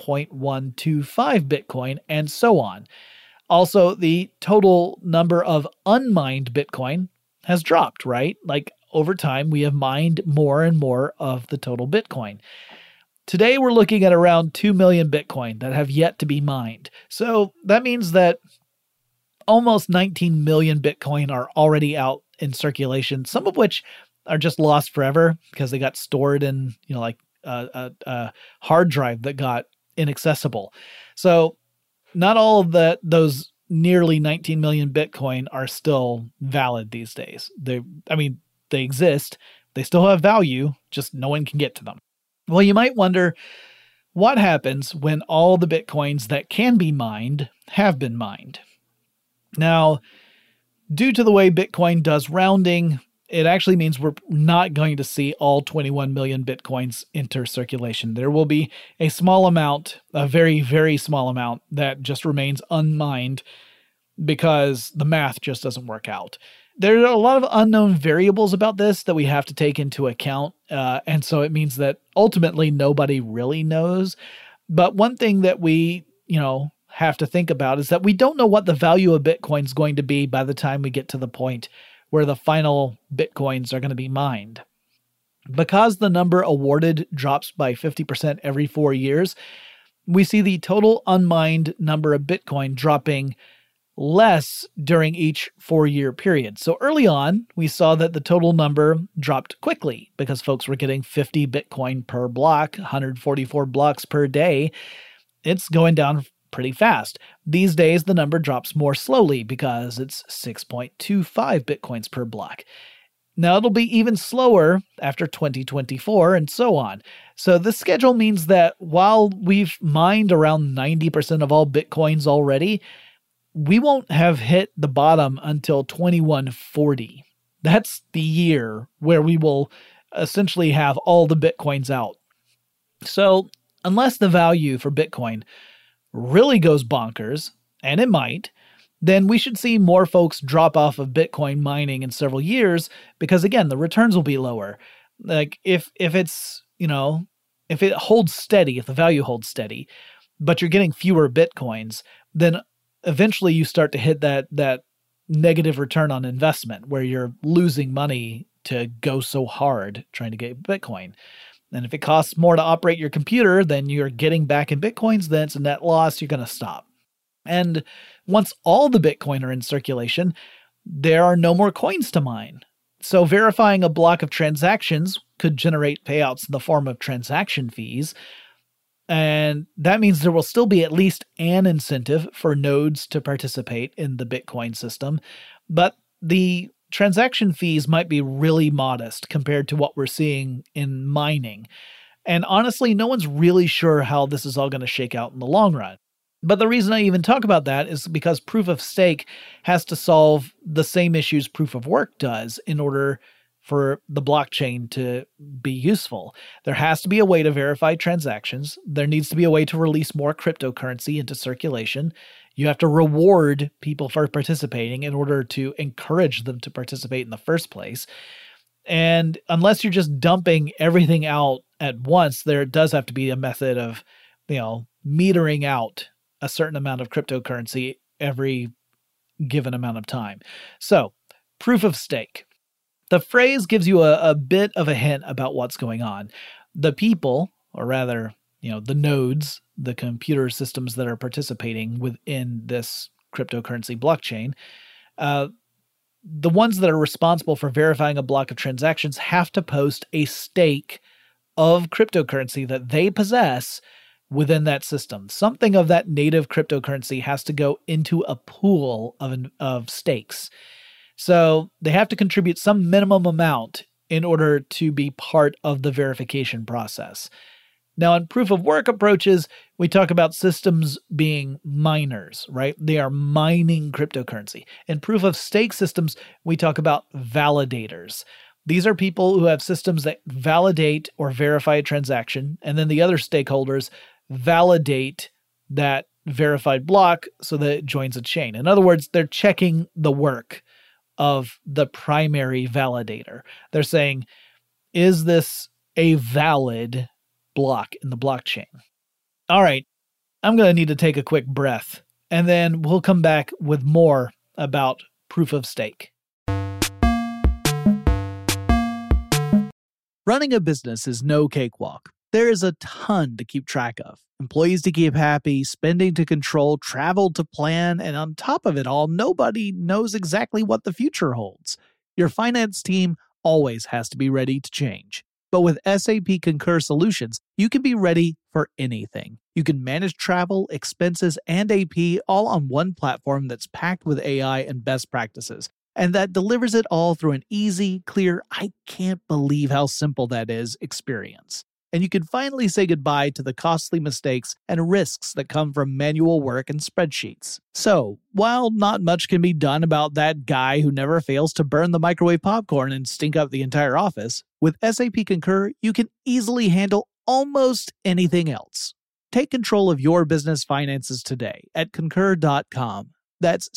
3.125 Bitcoin, and so on. Also, the total number of unmined Bitcoin has dropped, right? Like over time, we have mined more and more of the total Bitcoin. Today, we're looking at around 2 million Bitcoin that have yet to be mined. So that means that almost 19 million Bitcoin are already out in circulation, some of which are just lost forever because they got stored in, a hard drive that got inaccessible. So not all of those nearly 19 million Bitcoin are still valid these days. They exist. They still have value, just no one can get to them. Well, you might wonder what happens when all the Bitcoins that can be mined have been mined. Now, due to the way Bitcoin does rounding, it actually means we're not going to see all 21 million Bitcoins enter circulation. There will be a small amount, a very, very small amount, that just remains unmined because the math just doesn't work out. There are a lot of unknown variables about this that we have to take into account, and so it means that ultimately nobody really knows. But one thing that we, have to think about is that we don't know what the value of Bitcoin is going to be by the time we get to the point where the final Bitcoins are going to be mined. Because the number awarded drops by 50% every 4 years, we see the total unmined number of Bitcoin dropping less during each 4-year period. So early on, we saw that the total number dropped quickly because folks were getting 50 Bitcoin per block, 144 blocks per day. It's going down pretty fast. These days, the number drops more slowly because it's 6.25 Bitcoins per block. Now, it'll be even slower after 2024 and so on. So this schedule means that while we've mined around 90% of all Bitcoins already, we won't have hit the bottom until 2140. That's the year where we will essentially have all the Bitcoins out. So unless the value for Bitcoin really goes bonkers, and it might, then we should see more folks drop off of Bitcoin mining in several years because, again, the returns will be lower. Like if it's, if it holds steady, if the value holds steady, but you're getting fewer Bitcoins, then eventually you start to hit that negative return on investment where you're losing money to go so hard trying to get Bitcoin. And if it costs more to operate your computer than you're getting back in Bitcoins, then it's a net loss. You're going to stop. And once all the Bitcoin are in circulation, there are no more coins to mine. So verifying a block of transactions could generate payouts in the form of transaction fees. And that means there will still be at least an incentive for nodes to participate in the Bitcoin system. But the transaction fees might be really modest compared to what we're seeing in mining. And honestly, no one's really sure how this is all going to shake out in the long run. But the reason I even talk about that is because proof of stake has to solve the same issues proof of work does in order for the blockchain to be useful. There has to be a way to verify transactions. There needs to be a way to release more cryptocurrency into circulation. You have to reward people for participating in order to encourage them to participate in the first place. And unless you're just dumping everything out at once, there does have to be a method of, metering out a certain amount of cryptocurrency every given amount of time. So, proof of stake. The phrase gives you a bit of a hint about what's going on. The people, or rather, the nodes, the computer systems that are participating within this cryptocurrency blockchain, the ones that are responsible for verifying a block of transactions have to post a stake of cryptocurrency that they possess within that system. Something of that native cryptocurrency has to go into a pool of stakes. So they have to contribute some minimum amount in order to be part of the verification process. Now, in proof of work approaches, we talk about systems being miners, right? They are mining cryptocurrency. In proof of stake systems, we talk about validators. These are people who have systems that validate or verify a transaction, and then the other stakeholders validate that verified block so that it joins a chain. In other words, they're checking the work of the primary validator. They're saying, is this a valid block in the blockchain? All right, I'm going to need to take a quick breath, and then we'll come back with more about proof of stake. Running a business is no cakewalk. There is a ton to keep track of. Employees to keep happy, spending to control, travel to plan, and on top of it all, nobody knows exactly what the future holds. Your finance team always has to be ready to change. But with SAP Concur Solutions, you can be ready for anything. You can manage travel, expenses, and AP all on one platform that's packed with AI and best practices, and that delivers it all through an easy, clear, I can't believe how simple that is experience. And you can finally say goodbye to the costly mistakes and risks that come from manual work and spreadsheets. So, while not much can be done about that guy who never fails to burn the microwave popcorn and stink up the entire office, with SAP Concur, you can easily handle almost anything else. Take control of your business finances today at Concur.com. That's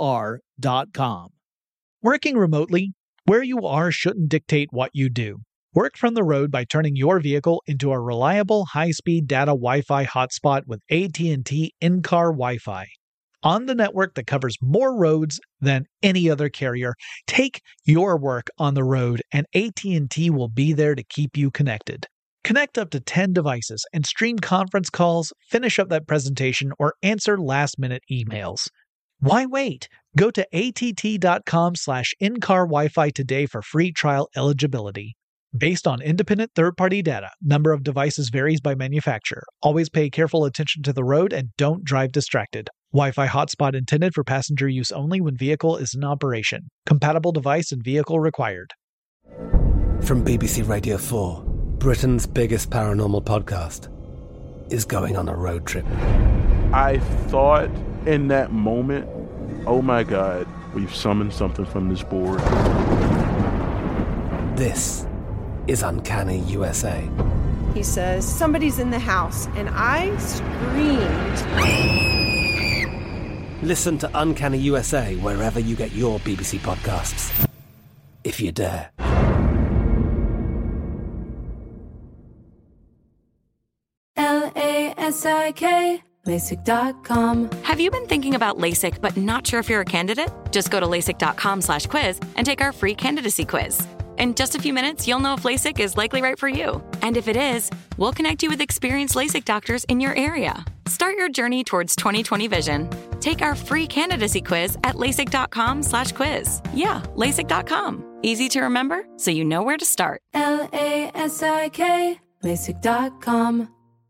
CONCUR.com. Working remotely, where you are shouldn't dictate what you do. Work from the road by turning your vehicle into a reliable high-speed data Wi-Fi hotspot with AT&T in-car Wi-Fi. On the network that covers more roads than any other carrier, take your work on the road and AT&T will be there to keep you connected. Connect up to 10 devices and stream conference calls, finish up that presentation, or answer last-minute emails. Why wait? Go to att.com/in-car Wi-Fi today for free trial eligibility. Based on independent third-party data, number of devices varies by manufacturer. Always pay careful attention to the road and don't drive distracted. Wi-Fi hotspot intended for passenger use only when vehicle is in operation. Compatible device and vehicle required. From BBC Radio 4, Britain's biggest paranormal podcast is going on a road trip. I thought in that moment, oh my God, we've summoned something from this board. This is Uncanny USA. He says, somebody's in the house, and I screamed. Listen to Uncanny USA wherever you get your BBC podcasts, if you dare. LASIK, LASIK.com. Have you been thinking about LASIK but not sure if you're a candidate? Just go to LASIK.com/quiz and take our free candidacy quiz. In just a few minutes, you'll know if LASIK is likely right for you. And if it is, we'll connect you with experienced LASIK doctors in your area. Start your journey towards 20/20 vision. Take our free candidacy quiz at LASIK.com/quiz. Yeah, LASIK.com. Easy to remember, so you know where to start. LASIK, LASIK.com.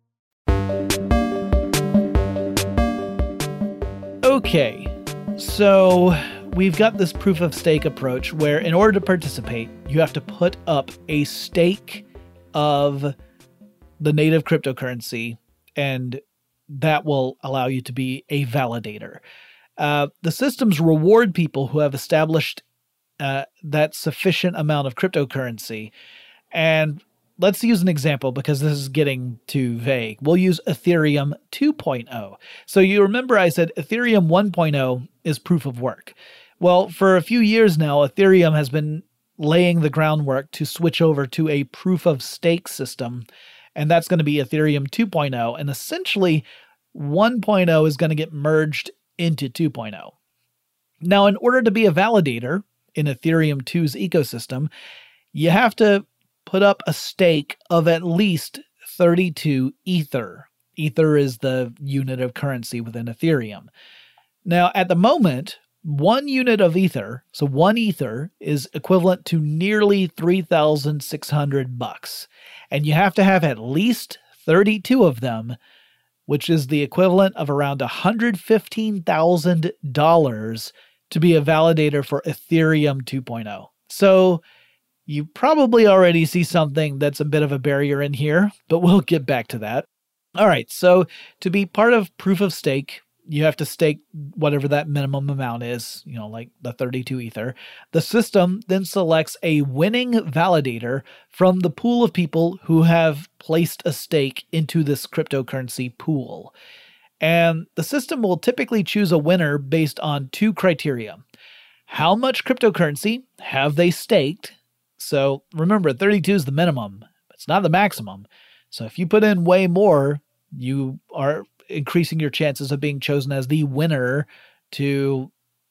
Okay, so we've got this proof of stake approach where in order to participate, you have to put up a stake of the native cryptocurrency, and that will allow you to be a validator. The systems reward people who have established that sufficient amount of cryptocurrency. And let's use an example because this is getting too vague. We'll use Ethereum 2.0. So you remember I said Ethereum 1.0 is proof of work. Well, for a few years now, Ethereum has been laying the groundwork to switch over to a proof of stake system, and that's going to be Ethereum 2.0. And essentially, 1.0 is going to get merged into 2.0. Now, in order to be a validator in Ethereum 2's ecosystem, you have to put up a stake of at least 32 Ether. Ether is the unit of currency within Ethereum. Now, at the moment, 1 unit of Ether, so 1 Ether, is equivalent to nearly $3,600. And you have to have at least 32 of them, which is the equivalent of around $115,000 to be a validator for Ethereum 2.0. So you probably already see something that's a bit of a barrier in here, but we'll get back to that. All right, so to be part of proof of stake, you have to stake whatever that minimum amount is, like the 32 Ether. The system then selects a winning validator from the pool of people who have placed a stake into this cryptocurrency pool. And the system will typically choose a winner based on 2 criteria. How much cryptocurrency have they staked? So remember, 32 is the minimum. It's not the maximum. So if you put in way more, you are increasing your chances of being chosen as the winner to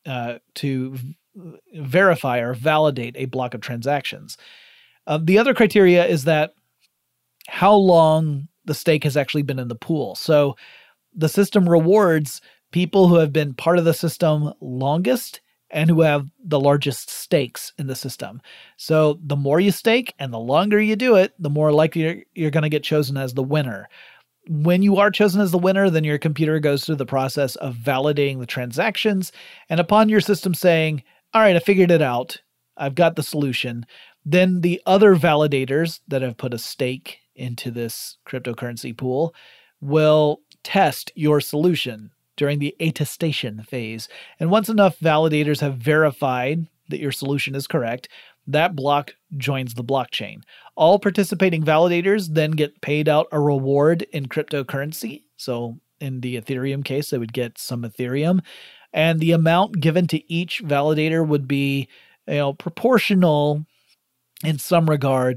verify or validate a block of transactions. The other criteria is that how long the stake has actually been in the pool. So the system rewards people who have been part of the system longest and who have the largest stakes in the system. So the more you stake and the longer you do it, the more likely you're going to get chosen as the winner. When you are chosen as the winner, then your computer goes through the process of validating the transactions. And upon your system saying, all right, I figured it out, I've got the solution, then the other validators that have put a stake into this cryptocurrency pool will test your solution during the attestation phase. And once enough validators have verified that your solution is correct, that block joins the blockchain. All participating validators then get paid out a reward in cryptocurrency. So in the Ethereum case, they would get some Ethereum. And the amount given to each validator would be proportional in some regard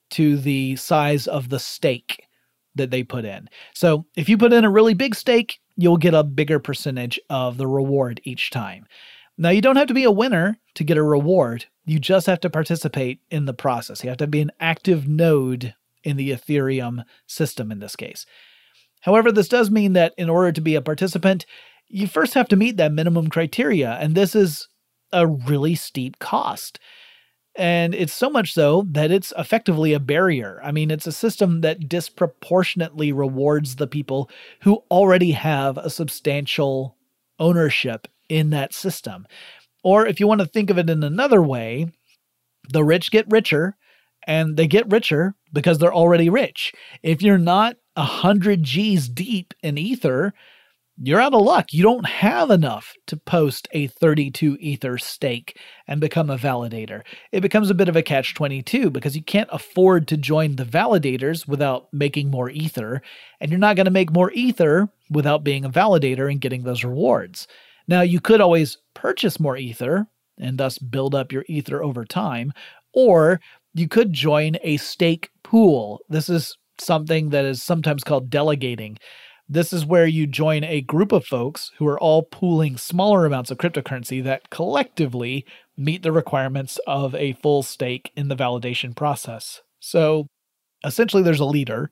to the size of the stake that they put in. So if you put in a really big stake, you'll get a bigger percentage of the reward each time. Now, you don't have to be a winner to get a reward. You just have to participate in the process. You have to be an active node in the Ethereum system in this case. However, this does mean that in order to be a participant, you first have to meet that minimum criteria, and this is a really steep cost. And it's so much so that it's effectively a barrier. I mean, it's a system that disproportionately rewards the people who already have a substantial ownership in that system. Or if you want to think of it in another way, the rich get richer, and they get richer because they're already rich. If you're not 100 G's deep in Ether, you're out of luck. You don't have enough to post a 32 Ether stake and become a validator. It becomes a bit of a catch-22 because you can't afford to join the validators without making more Ether, and you're not going to make more Ether without being a validator and getting those rewards. Now, you could always purchase more Ether and thus build up your Ether over time, or you could join a stake pool. This is something that is sometimes called delegating. This is where you join a group of folks who are all pooling smaller amounts of cryptocurrency that collectively meet the requirements of a full stake in the validation process. So essentially there's a leader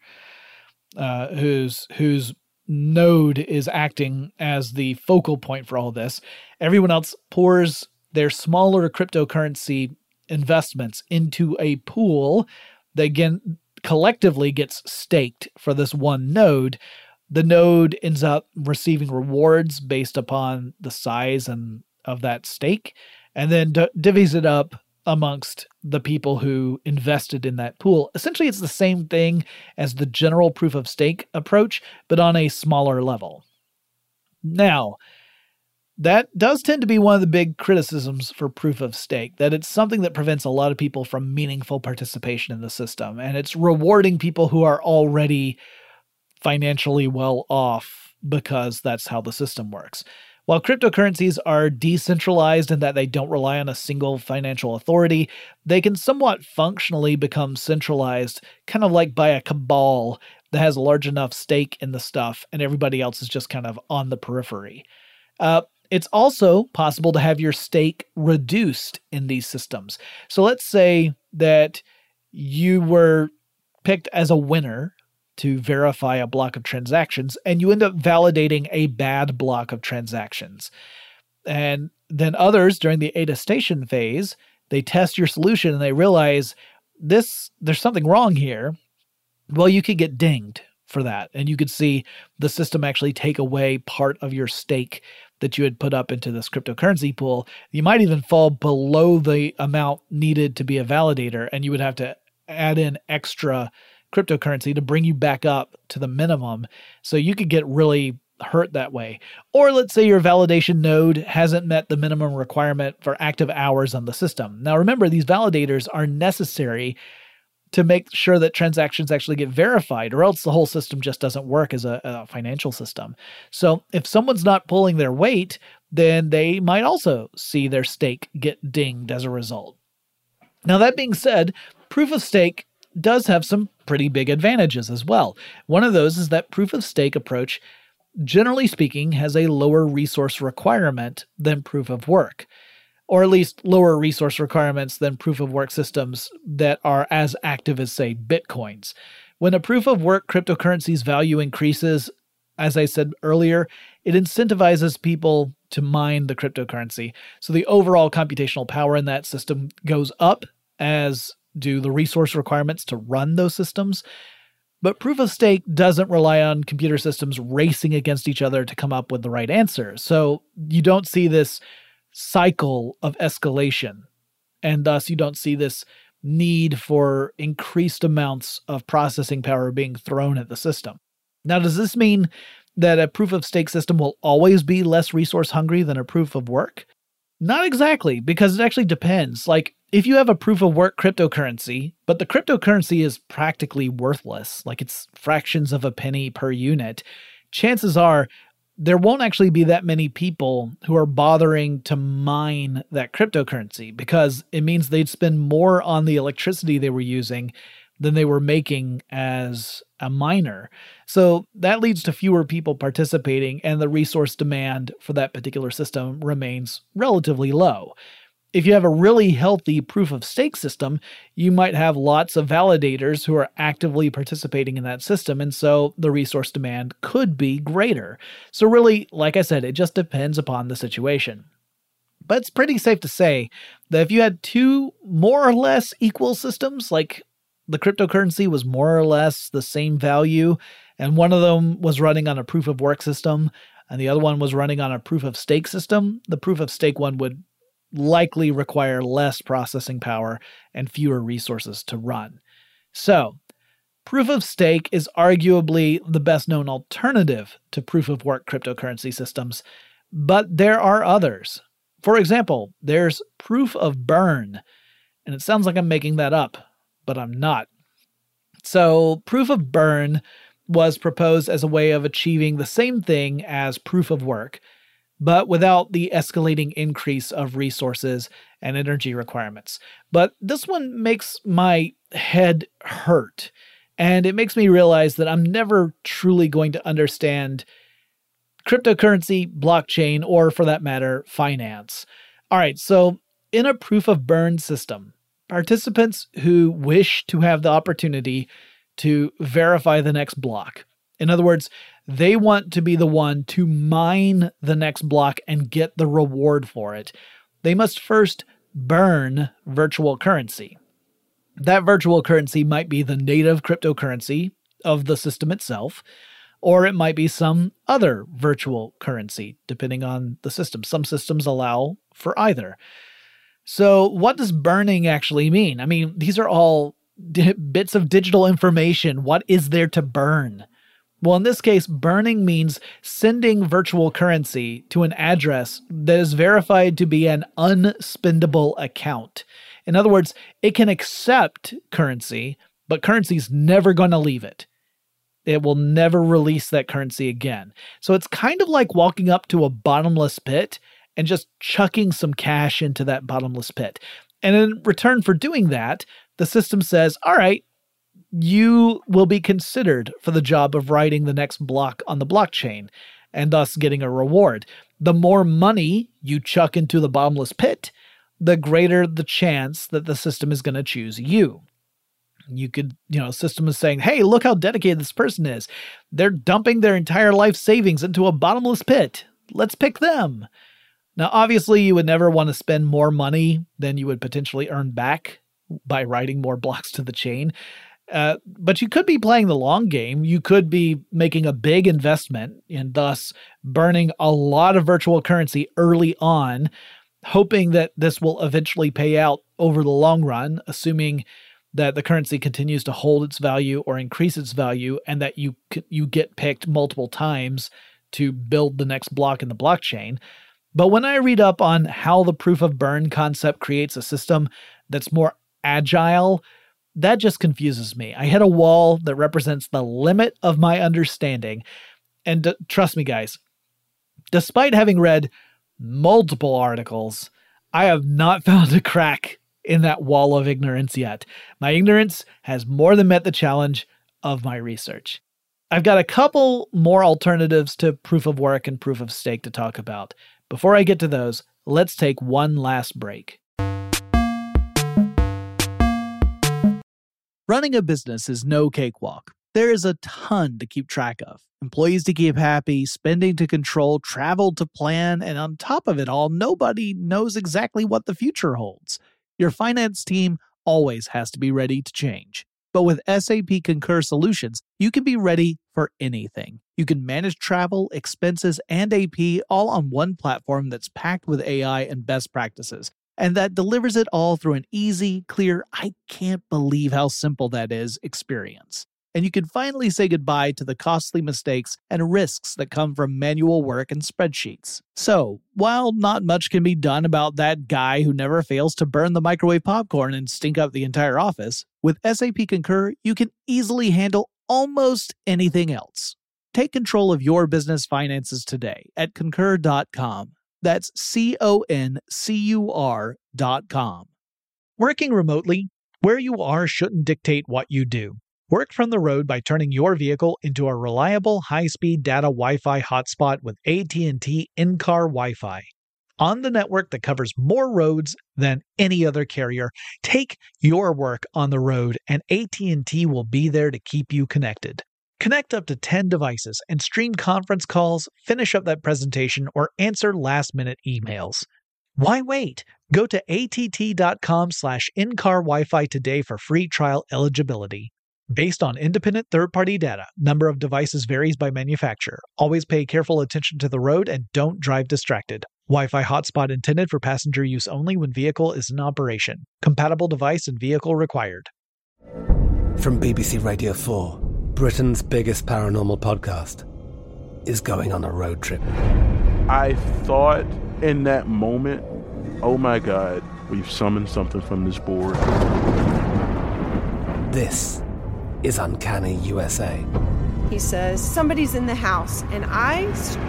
whose node is acting as the focal point for all this. Everyone else pours their smaller cryptocurrency investments into a pool that again collectively gets staked for this one node. The node ends up receiving rewards based upon the size and of that stake, and then divvies it up amongst the people who invested in that pool. Essentially, it's the same thing as the general proof of stake approach, but on a smaller level. Now, that does tend to be one of the big criticisms for proof of stake, that it's something that prevents a lot of people from meaningful participation in the system, and it's rewarding people who are already financially well off because that's how the system works. While cryptocurrencies are decentralized in that they don't rely on a single financial authority, they can somewhat functionally become centralized, kind of like by a cabal that has a large enough stake in the stuff and everybody else is just kind of on the periphery. It's also possible to have your stake reduced in these systems. So let's say that you were picked as a winner to verify a block of transactions, and you end up validating a bad block of transactions. And then others during the attestation phase, they test your solution and they realize there's something wrong here. Well, you could get dinged for that, and you could see the system actually take away part of your stake that you had put up into this cryptocurrency pool. You might even fall below the amount needed to be a validator, and you would have to add in extra cryptocurrency to bring you back up to the minimum. So you could get really hurt that way. Or let's say your validation node hasn't met the minimum requirement for active hours on the system. Now remember, these validators are necessary to make sure that transactions actually get verified, or else the whole system just doesn't work as a financial system. So if someone's not pulling their weight, then they might also see their stake get dinged as a result. Now that being said, proof of stake does have some pretty big advantages as well. One of those is that proof of stake approach, generally speaking, has a lower resource requirement than proof of work, or at least lower resource requirements than proof of work systems that are as active as, say, Bitcoins. When a proof of work cryptocurrency's value increases, as I said earlier, it incentivizes people to mine the cryptocurrency. So the overall computational power in that system goes up, as do the resource requirements to run those systems. But proof of stake doesn't rely on computer systems racing against each other to come up with the right answer. So you don't see this cycle of escalation, and thus you don't see this need for increased amounts of processing power being thrown at the system. Now, does this mean that a proof of stake system will always be less resource hungry than a proof of work? Not exactly, because it actually depends. Like, if you have a proof of work cryptocurrency, but the cryptocurrency is practically worthless, like it's fractions of a penny per unit, chances are there won't actually be that many people who are bothering to mine that cryptocurrency, because it means they'd spend more on the electricity they were using than they were making as a miner. So that leads to fewer people participating, and the resource demand for that particular system remains relatively low. If you have a really healthy proof-of-stake system, you might have lots of validators who are actively participating in that system, and so the resource demand could be greater. So really, like I said, it just depends upon the situation. But it's pretty safe to say that if you had two more or less equal systems, like the cryptocurrency was more or less the same value, and one of them was running on a proof-of-work system, and the other one was running on a proof-of-stake system, the proof-of-stake one would likely require less processing power and fewer resources to run. So, proof of stake is arguably the best known alternative to proof of work cryptocurrency systems, but there are others. For example, there's proof of burn, and it sounds like I'm making that up, but I'm not. So, proof of burn was proposed as a way of achieving the same thing as proof of work, but without the escalating increase of resources and energy requirements. But this one makes my head hurt, and it makes me realize that I'm never truly going to understand cryptocurrency, blockchain, or for that matter, finance. All right, so in a proof of burn system, participants who wish to have the opportunity to verify the next block. In other words, they want to be the one to mine the next block and get the reward for it. They must first burn virtual currency. That virtual currency might be the native cryptocurrency of the system itself, or it might be some other virtual currency, depending on the system. Some systems allow for either. So what does burning actually mean? I mean, these are all bits of digital information. What is there to burn? Well, in this case, burning means sending virtual currency to an address that is verified to be an unspendable account. In other words, it can accept currency, but currency's never going to leave it. It will never release that currency again. So it's kind of like walking up to a bottomless pit and just chucking some cash into that bottomless pit. And in return for doing that, the system says, all right, you will be considered for the job of writing the next block on the blockchain, and thus getting a reward. The more money you chuck into the bottomless pit, the greater the chance that the system is going to choose you. You could, system is saying, hey, look how dedicated this person is. They're dumping their entire life savings into a bottomless pit. Let's pick them. Now, obviously, you would never want to spend more money than you would potentially earn back by writing more blocks to the chain. But you could be playing the long game. You could be making a big investment and thus burning a lot of virtual currency early on, hoping that this will eventually pay out over the long run, assuming that the currency continues to hold its value or increase its value, and that you get picked multiple times to build the next block in the blockchain. But when I read up on how the proof of burn concept creates a system that's more agile, that just confuses me. I hit a wall that represents the limit of my understanding. And trust me, guys, despite having read multiple articles, I have not found a crack in that wall of ignorance yet. My ignorance has more than met the challenge of my research. I've got a couple more alternatives to proof of work and proof of stake to talk about. Before I get to those, let's take one last break. Running a business is no cakewalk. There is a ton to keep track of. Employees to keep happy, spending to control, travel to plan, and on top of it all, nobody knows exactly what the future holds. Your finance team always has to be ready to change. But with SAP Concur Solutions, you can be ready for anything. You can manage travel, expenses, and AP all on one platform that's packed with AI and best practices, and that delivers it all through an easy, clear, I can't believe how simple that is experience. And you can finally say goodbye to the costly mistakes and risks that come from manual work and spreadsheets. So, while not much can be done about that guy who never fails to burn the microwave popcorn and stink up the entire office, with SAP Concur, you can easily handle almost anything else. Take control of your business finances today at concur.com. That's CONCUR.com. Working remotely, Where you are shouldn't dictate what you do. Work from the road by turning your vehicle into a reliable high-speed data Wi-Fi hotspot with AT&T in-car Wi-Fi. On the network that covers more roads than any other carrier, take your work on the road and AT&T will be there to keep you connected. Connect up to 10 devices and stream conference calls, finish up that presentation, or answer last-minute emails. Why wait? Go to att.com/in-car Wi-Fi today for free trial eligibility. Based on independent third-party data, number of devices varies by manufacturer. Always pay careful attention to the road and don't drive distracted. Wi-Fi hotspot intended for passenger use only when vehicle is in operation. Compatible device and vehicle required. From BBC Radio 4, Britain's biggest paranormal podcast is going on a road trip. I thought in that moment, oh my God, we've summoned something from this board. This is Uncanny USA. He says, somebody's in the house, and I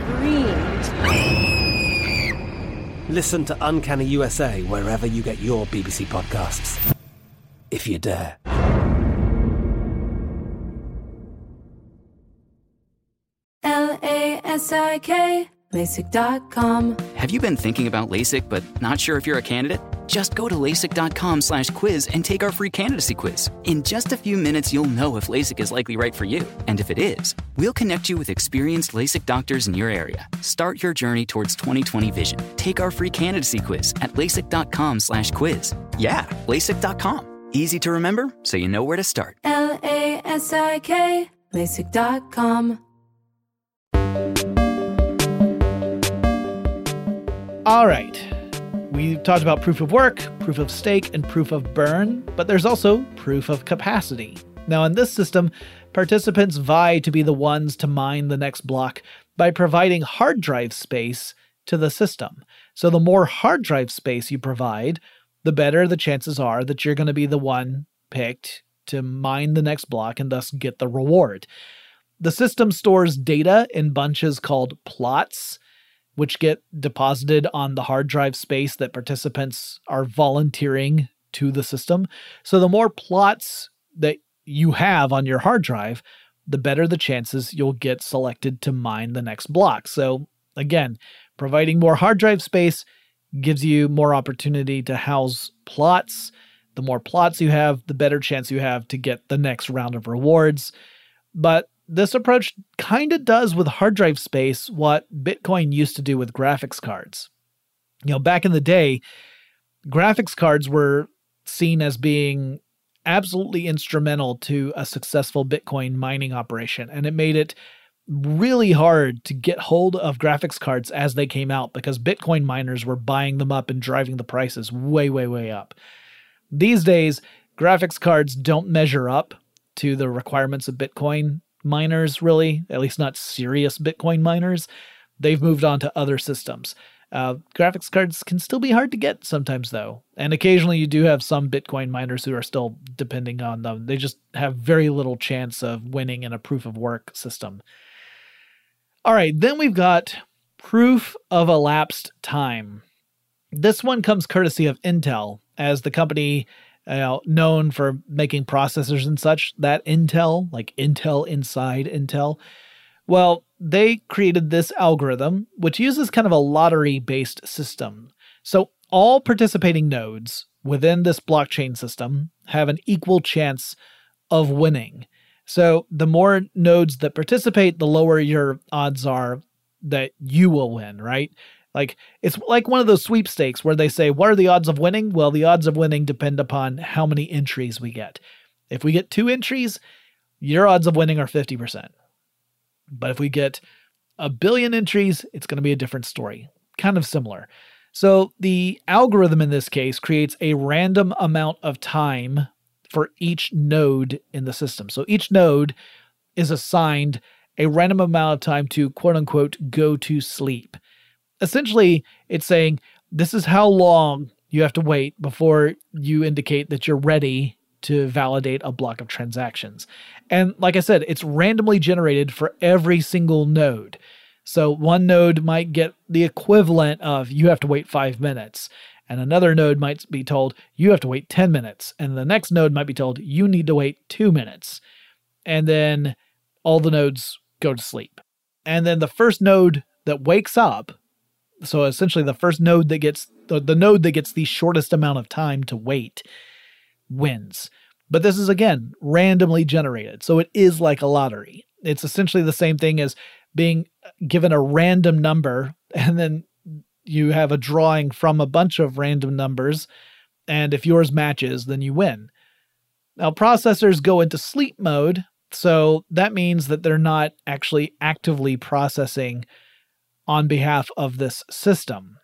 screamed. Listen to Uncanny USA wherever you get your BBC podcasts, if you dare. LASIK, LASIK.com. Have you been thinking about LASIK but not sure if you're a candidate? Just go to LASIK.com/quiz and take our free candidacy quiz. In just a few minutes, you'll know if LASIK is likely right for you. And if it is, we'll connect you with experienced LASIK doctors in your area. Start your journey towards 20/20 vision. Take our free candidacy quiz at LASIK.com/quiz. Yeah, LASIK.com. Easy to remember, so you know where to start. LASIK, LASIK.com. All right. We've talked about proof of work, proof of stake, and proof of burn, but there's also proof of capacity. Now, in this system, participants vie to be the ones to mine the next block by providing hard drive space to the system. So the more hard drive space you provide, the better the chances are that you're going to be the one picked to mine the next block and thus get the reward. The system stores data in bunches called plots, which get deposited on the hard drive space that participants are volunteering to the system. So the more plots that you have on your hard drive, the better the chances you'll get selected to mine the next block. So again, providing more hard drive space gives you more opportunity to house plots. The more plots you have, the better chance you have to get the next round of rewards. But this approach kind of does with hard drive space what Bitcoin used to do with graphics cards. Back in the day, graphics cards were seen as being absolutely instrumental to a successful Bitcoin mining operation, and it made it really hard to get hold of graphics cards as they came out because Bitcoin miners were buying them up and driving the prices way, way, way up. These days, graphics cards don't measure up to the requirements of Bitcoin miners, really, at least not serious Bitcoin miners. They've moved on to other systems. Graphics cards can still be hard to get sometimes, though. And occasionally you do have some Bitcoin miners who are still depending on them. They just have very little chance of winning in a proof of work system. All right, then we've got proof of elapsed time. This one comes courtesy of Intel, as the company known for making processors and such, that Intel, like Intel inside Intel, well, they created this algorithm, which uses kind of a lottery-based system. So all participating nodes within this blockchain system have an equal chance of winning. So the more nodes that participate, the lower your odds are that you will win, right? Like, it's like one of those sweepstakes where they say, what are the odds of winning? Well, the odds of winning depend upon how many entries we get. If we get 2 entries, your odds of winning are 50%. But if we get 1 billion entries, it's going to be a different story. Kind of similar. So the algorithm in this case creates a random amount of time for each node in the system. So each node is assigned a random amount of time to, quote unquote, go to sleep. Essentially, it's saying this is how long you have to wait before you indicate that you're ready to validate a block of transactions. And like I said, it's randomly generated for every single node. So one node might get the equivalent of you have to wait 5 minutes. And another node might be told, you have to wait 10 minutes. And the next node might be told, you need to wait 2 minutes. And then all the nodes go to sleep. And then the first node that wakes up, so essentially the first node that gets, the node that gets the shortest amount of time to wait wins. But this is, again, randomly generated. So it is like a lottery. It's essentially the same thing as being given a random number, and then you have a drawing from a bunch of random numbers, and if yours matches, then you win. Now, processors go into sleep mode, so that means that they're not actually actively processing on behalf of this system.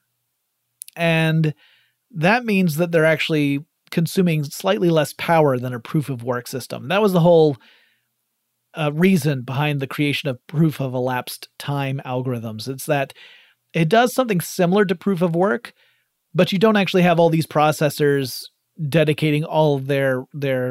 And that means that they're actually consuming slightly less power than a proof-of-work system. That was the whole reason behind the creation of proof-of-elapsed time algorithms. It's that it does something similar to proof-of-work, but you don't actually have all these processors dedicating all of their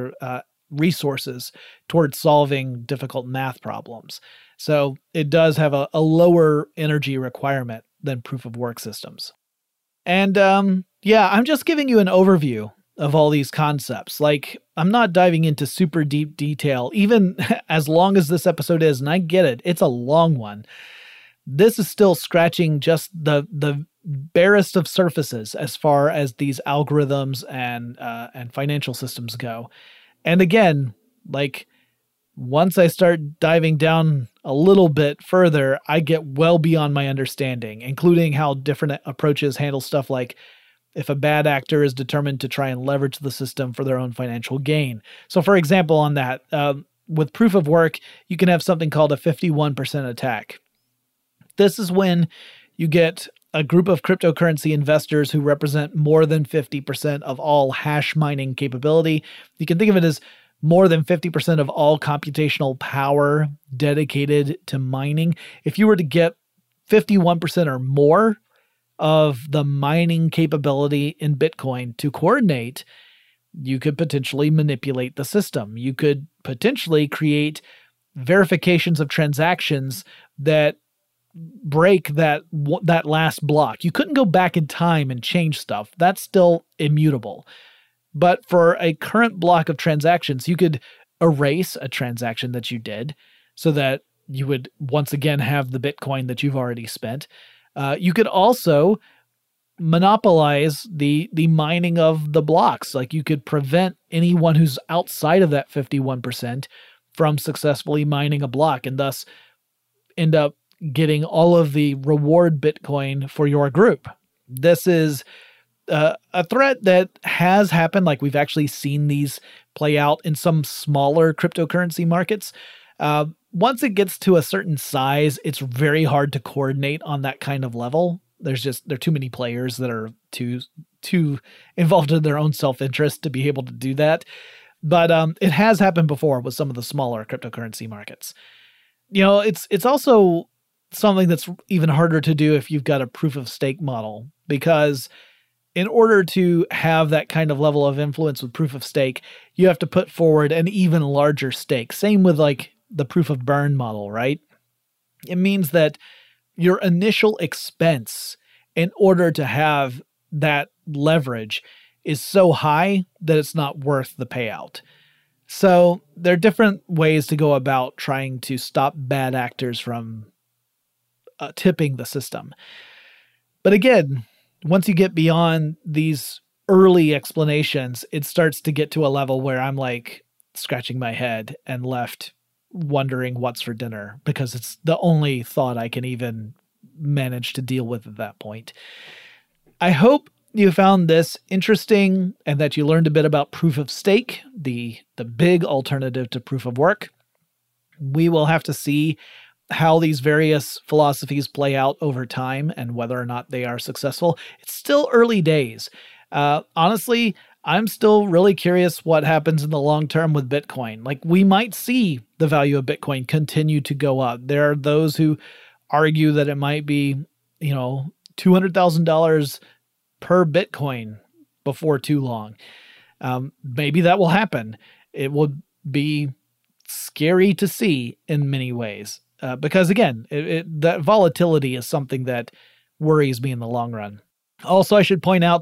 resources towards solving difficult math problems. So it does have a lower energy requirement than proof-of-work systems. And I'm just giving you an overview of all these concepts. Like, I'm not diving into super deep detail, even as long as this episode is, and I get it, it's a long one. This is still scratching just the barest of surfaces as far as these algorithms and financial systems go. And again, like, once I start diving down a little bit further, I get well beyond my understanding, including how different approaches handle stuff like if a bad actor is determined to try and leverage the system for their own financial gain. So for example, on that, with proof of work, you can have something called a 51% attack. This is when you get a group of cryptocurrency investors who represent more than 50% of all hash mining capability. You can think of it as more than 50% of all computational power dedicated to mining. If you were to get 51% or more of the mining capability in Bitcoin to coordinate, you could potentially manipulate the system. You could potentially create verifications of transactions that break that last block. You couldn't go back in time and change stuff. That's still immutable. But for a current block of transactions, you could erase a transaction that you did so that you would once again have the Bitcoin that you've already spent. You could also monopolize the mining of the blocks. Like, you could prevent anyone who's outside of that 51% from successfully mining a block, and thus end up getting all of the reward Bitcoin for your group. This is a threat that has happened. Like, we've actually seen these play out in some smaller cryptocurrency markets. Once it gets to a certain size, it's very hard to coordinate on that kind of level. There are too many players that are too involved in their own self-interest to be able to do that. But it has happened before with some of the smaller cryptocurrency markets. You know, it's also something that's even harder to do if you've got a proof of stake model, because in order to have that kind of level of influence with proof of stake, you have to put forward an even larger stake. Same with like the proof of burn model, right? It means that your initial expense in order to have that leverage is so high that it's not worth the payout. So there are different ways to go about trying to stop bad actors from tipping the system. But again, once you get beyond these early explanations, it starts to get to a level where I'm like scratching my head and left wondering what's for dinner, because it's the only thought I can even manage to deal with at that point. I hope you found this interesting and that you learned a bit about proof of stake, the big alternative to proof of work. We will have to see how these various philosophies play out over time and whether or not they are successful. It's still early days. Honestly, I'm still really curious what happens in the long term with Bitcoin. Like, we might see the value of Bitcoin continue to go up. There are those who argue that it might be, $200,000 per Bitcoin before too long. Maybe that will happen. It would be scary to see in many ways. Because again, that volatility is something that worries me in the long run. Also, I should point out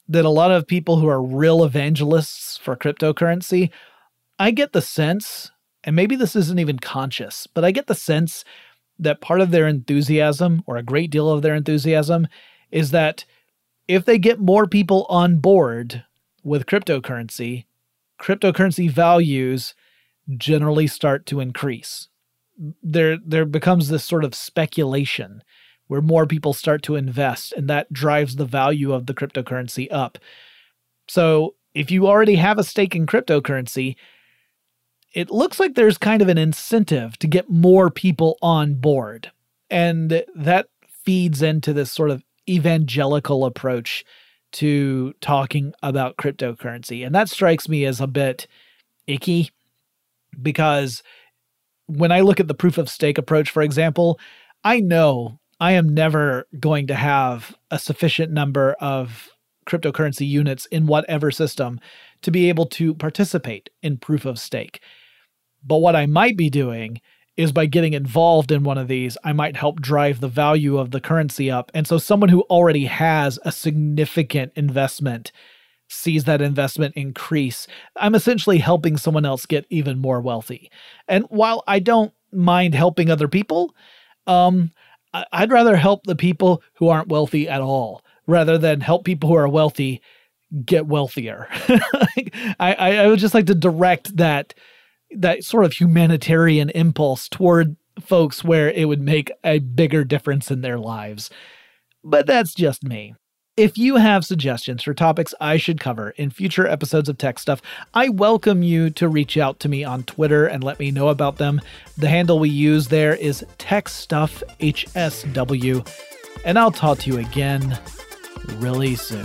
that a lot of people who are real evangelists for cryptocurrency, I get the sense, and maybe this isn't even conscious, but I get the sense that part of their enthusiasm, or a great deal of their enthusiasm, is that if they get more people on board with cryptocurrency values generally start to increase. There becomes this sort of speculation where more people start to invest, and that drives the value of the cryptocurrency up. So if you already have a stake in cryptocurrency, it looks like there's kind of an incentive to get more people on board. And that feeds into this sort of evangelical approach to talking about cryptocurrency. And that strikes me as a bit icky, because when I look at the proof of stake approach, for example, I know I am never going to have a sufficient number of cryptocurrency units in whatever system to be able to participate in proof of stake. But what I might be doing is by getting involved in one of these, I might help drive the value of the currency up. And so someone who already has a significant investment sees that investment increase. I'm essentially helping someone else get even more wealthy. And while I don't mind helping other people, I'd rather help the people who aren't wealthy at all, rather than help people who are wealthy get wealthier. I would just like to direct that sort of humanitarian impulse toward folks where it would make a bigger difference in their lives. But that's just me. If you have suggestions for topics I should cover in future episodes of Tech Stuff, I welcome you to reach out to me on Twitter and let me know about them. The handle we use there is TechStuffHSW, and I'll talk to you again really soon.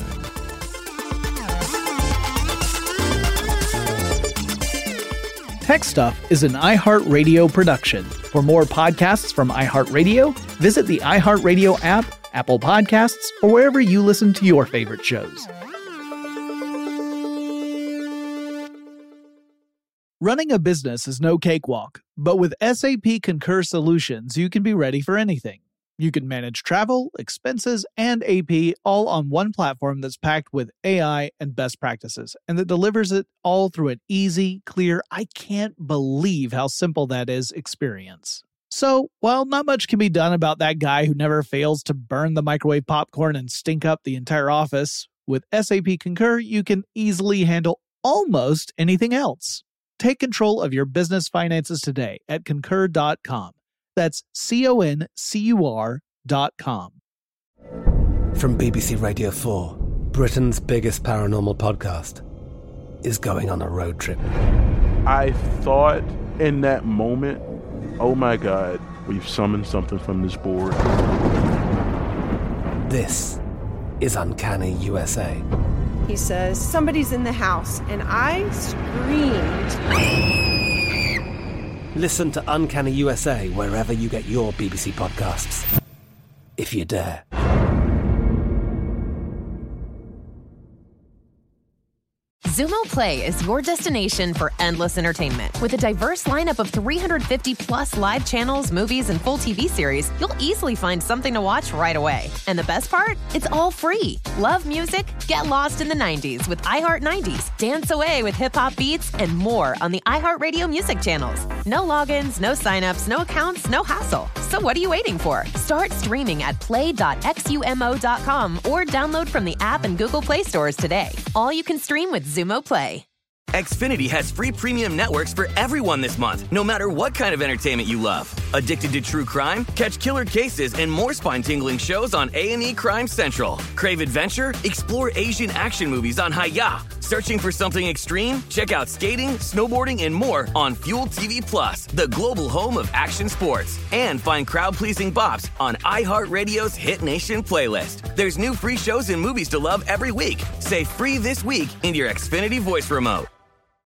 Tech Stuff is an iHeartRadio production. For more podcasts from iHeartRadio, visit the iHeartRadio app, Apple Podcasts, or wherever you listen to your favorite shows. Running a business is no cakewalk, but with SAP Concur Solutions, you can be ready for anything. You can manage travel, expenses, and AP all on one platform that's packed with AI and best practices, and that delivers it all through an easy, clear, I can't believe how simple that is experience. So, while not much can be done about that guy who never fails to burn the microwave popcorn and stink up the entire office, with SAP Concur, you can easily handle almost anything else. Take control of your business finances today at Concur.com. That's CONCUR.com. From BBC Radio 4, Britain's biggest paranormal podcast is going on a road trip. I thought in that moment, oh my God, we've summoned something from this board. This is Uncanny USA. He says, somebody's in the house, and I screamed. Listen to Uncanny USA wherever you get your BBC podcasts, if you dare. Xumo Play is your destination for endless entertainment. With a diverse lineup of 350-plus live channels, movies, and full TV series, you'll easily find something to watch right away. And the best part? It's all free. Love music? Get lost in the 90s with iHeart 90s, dance away with hip-hop beats, and more on the iHeartRadio music channels. No logins, no signups, no accounts, no hassle. So what are you waiting for? Start streaming at play.xumo.com or download from the app and Google Play stores today. All you can stream with Xumo Play. Xfinity has free premium networks for everyone this month, no matter what kind of entertainment you love. Addicted to true crime? Catch killer cases and more spine-tingling shows on A&E Crime Central. Crave adventure? Explore Asian action movies on Hi-Ya. Searching for something extreme? Check out skating, snowboarding, and more on Fuel TV Plus, the global home of action sports. And find crowd-pleasing bops on iHeartRadio's Hit Nation playlist. There's new free shows and movies to love every week. Say free this week in your Xfinity voice remote.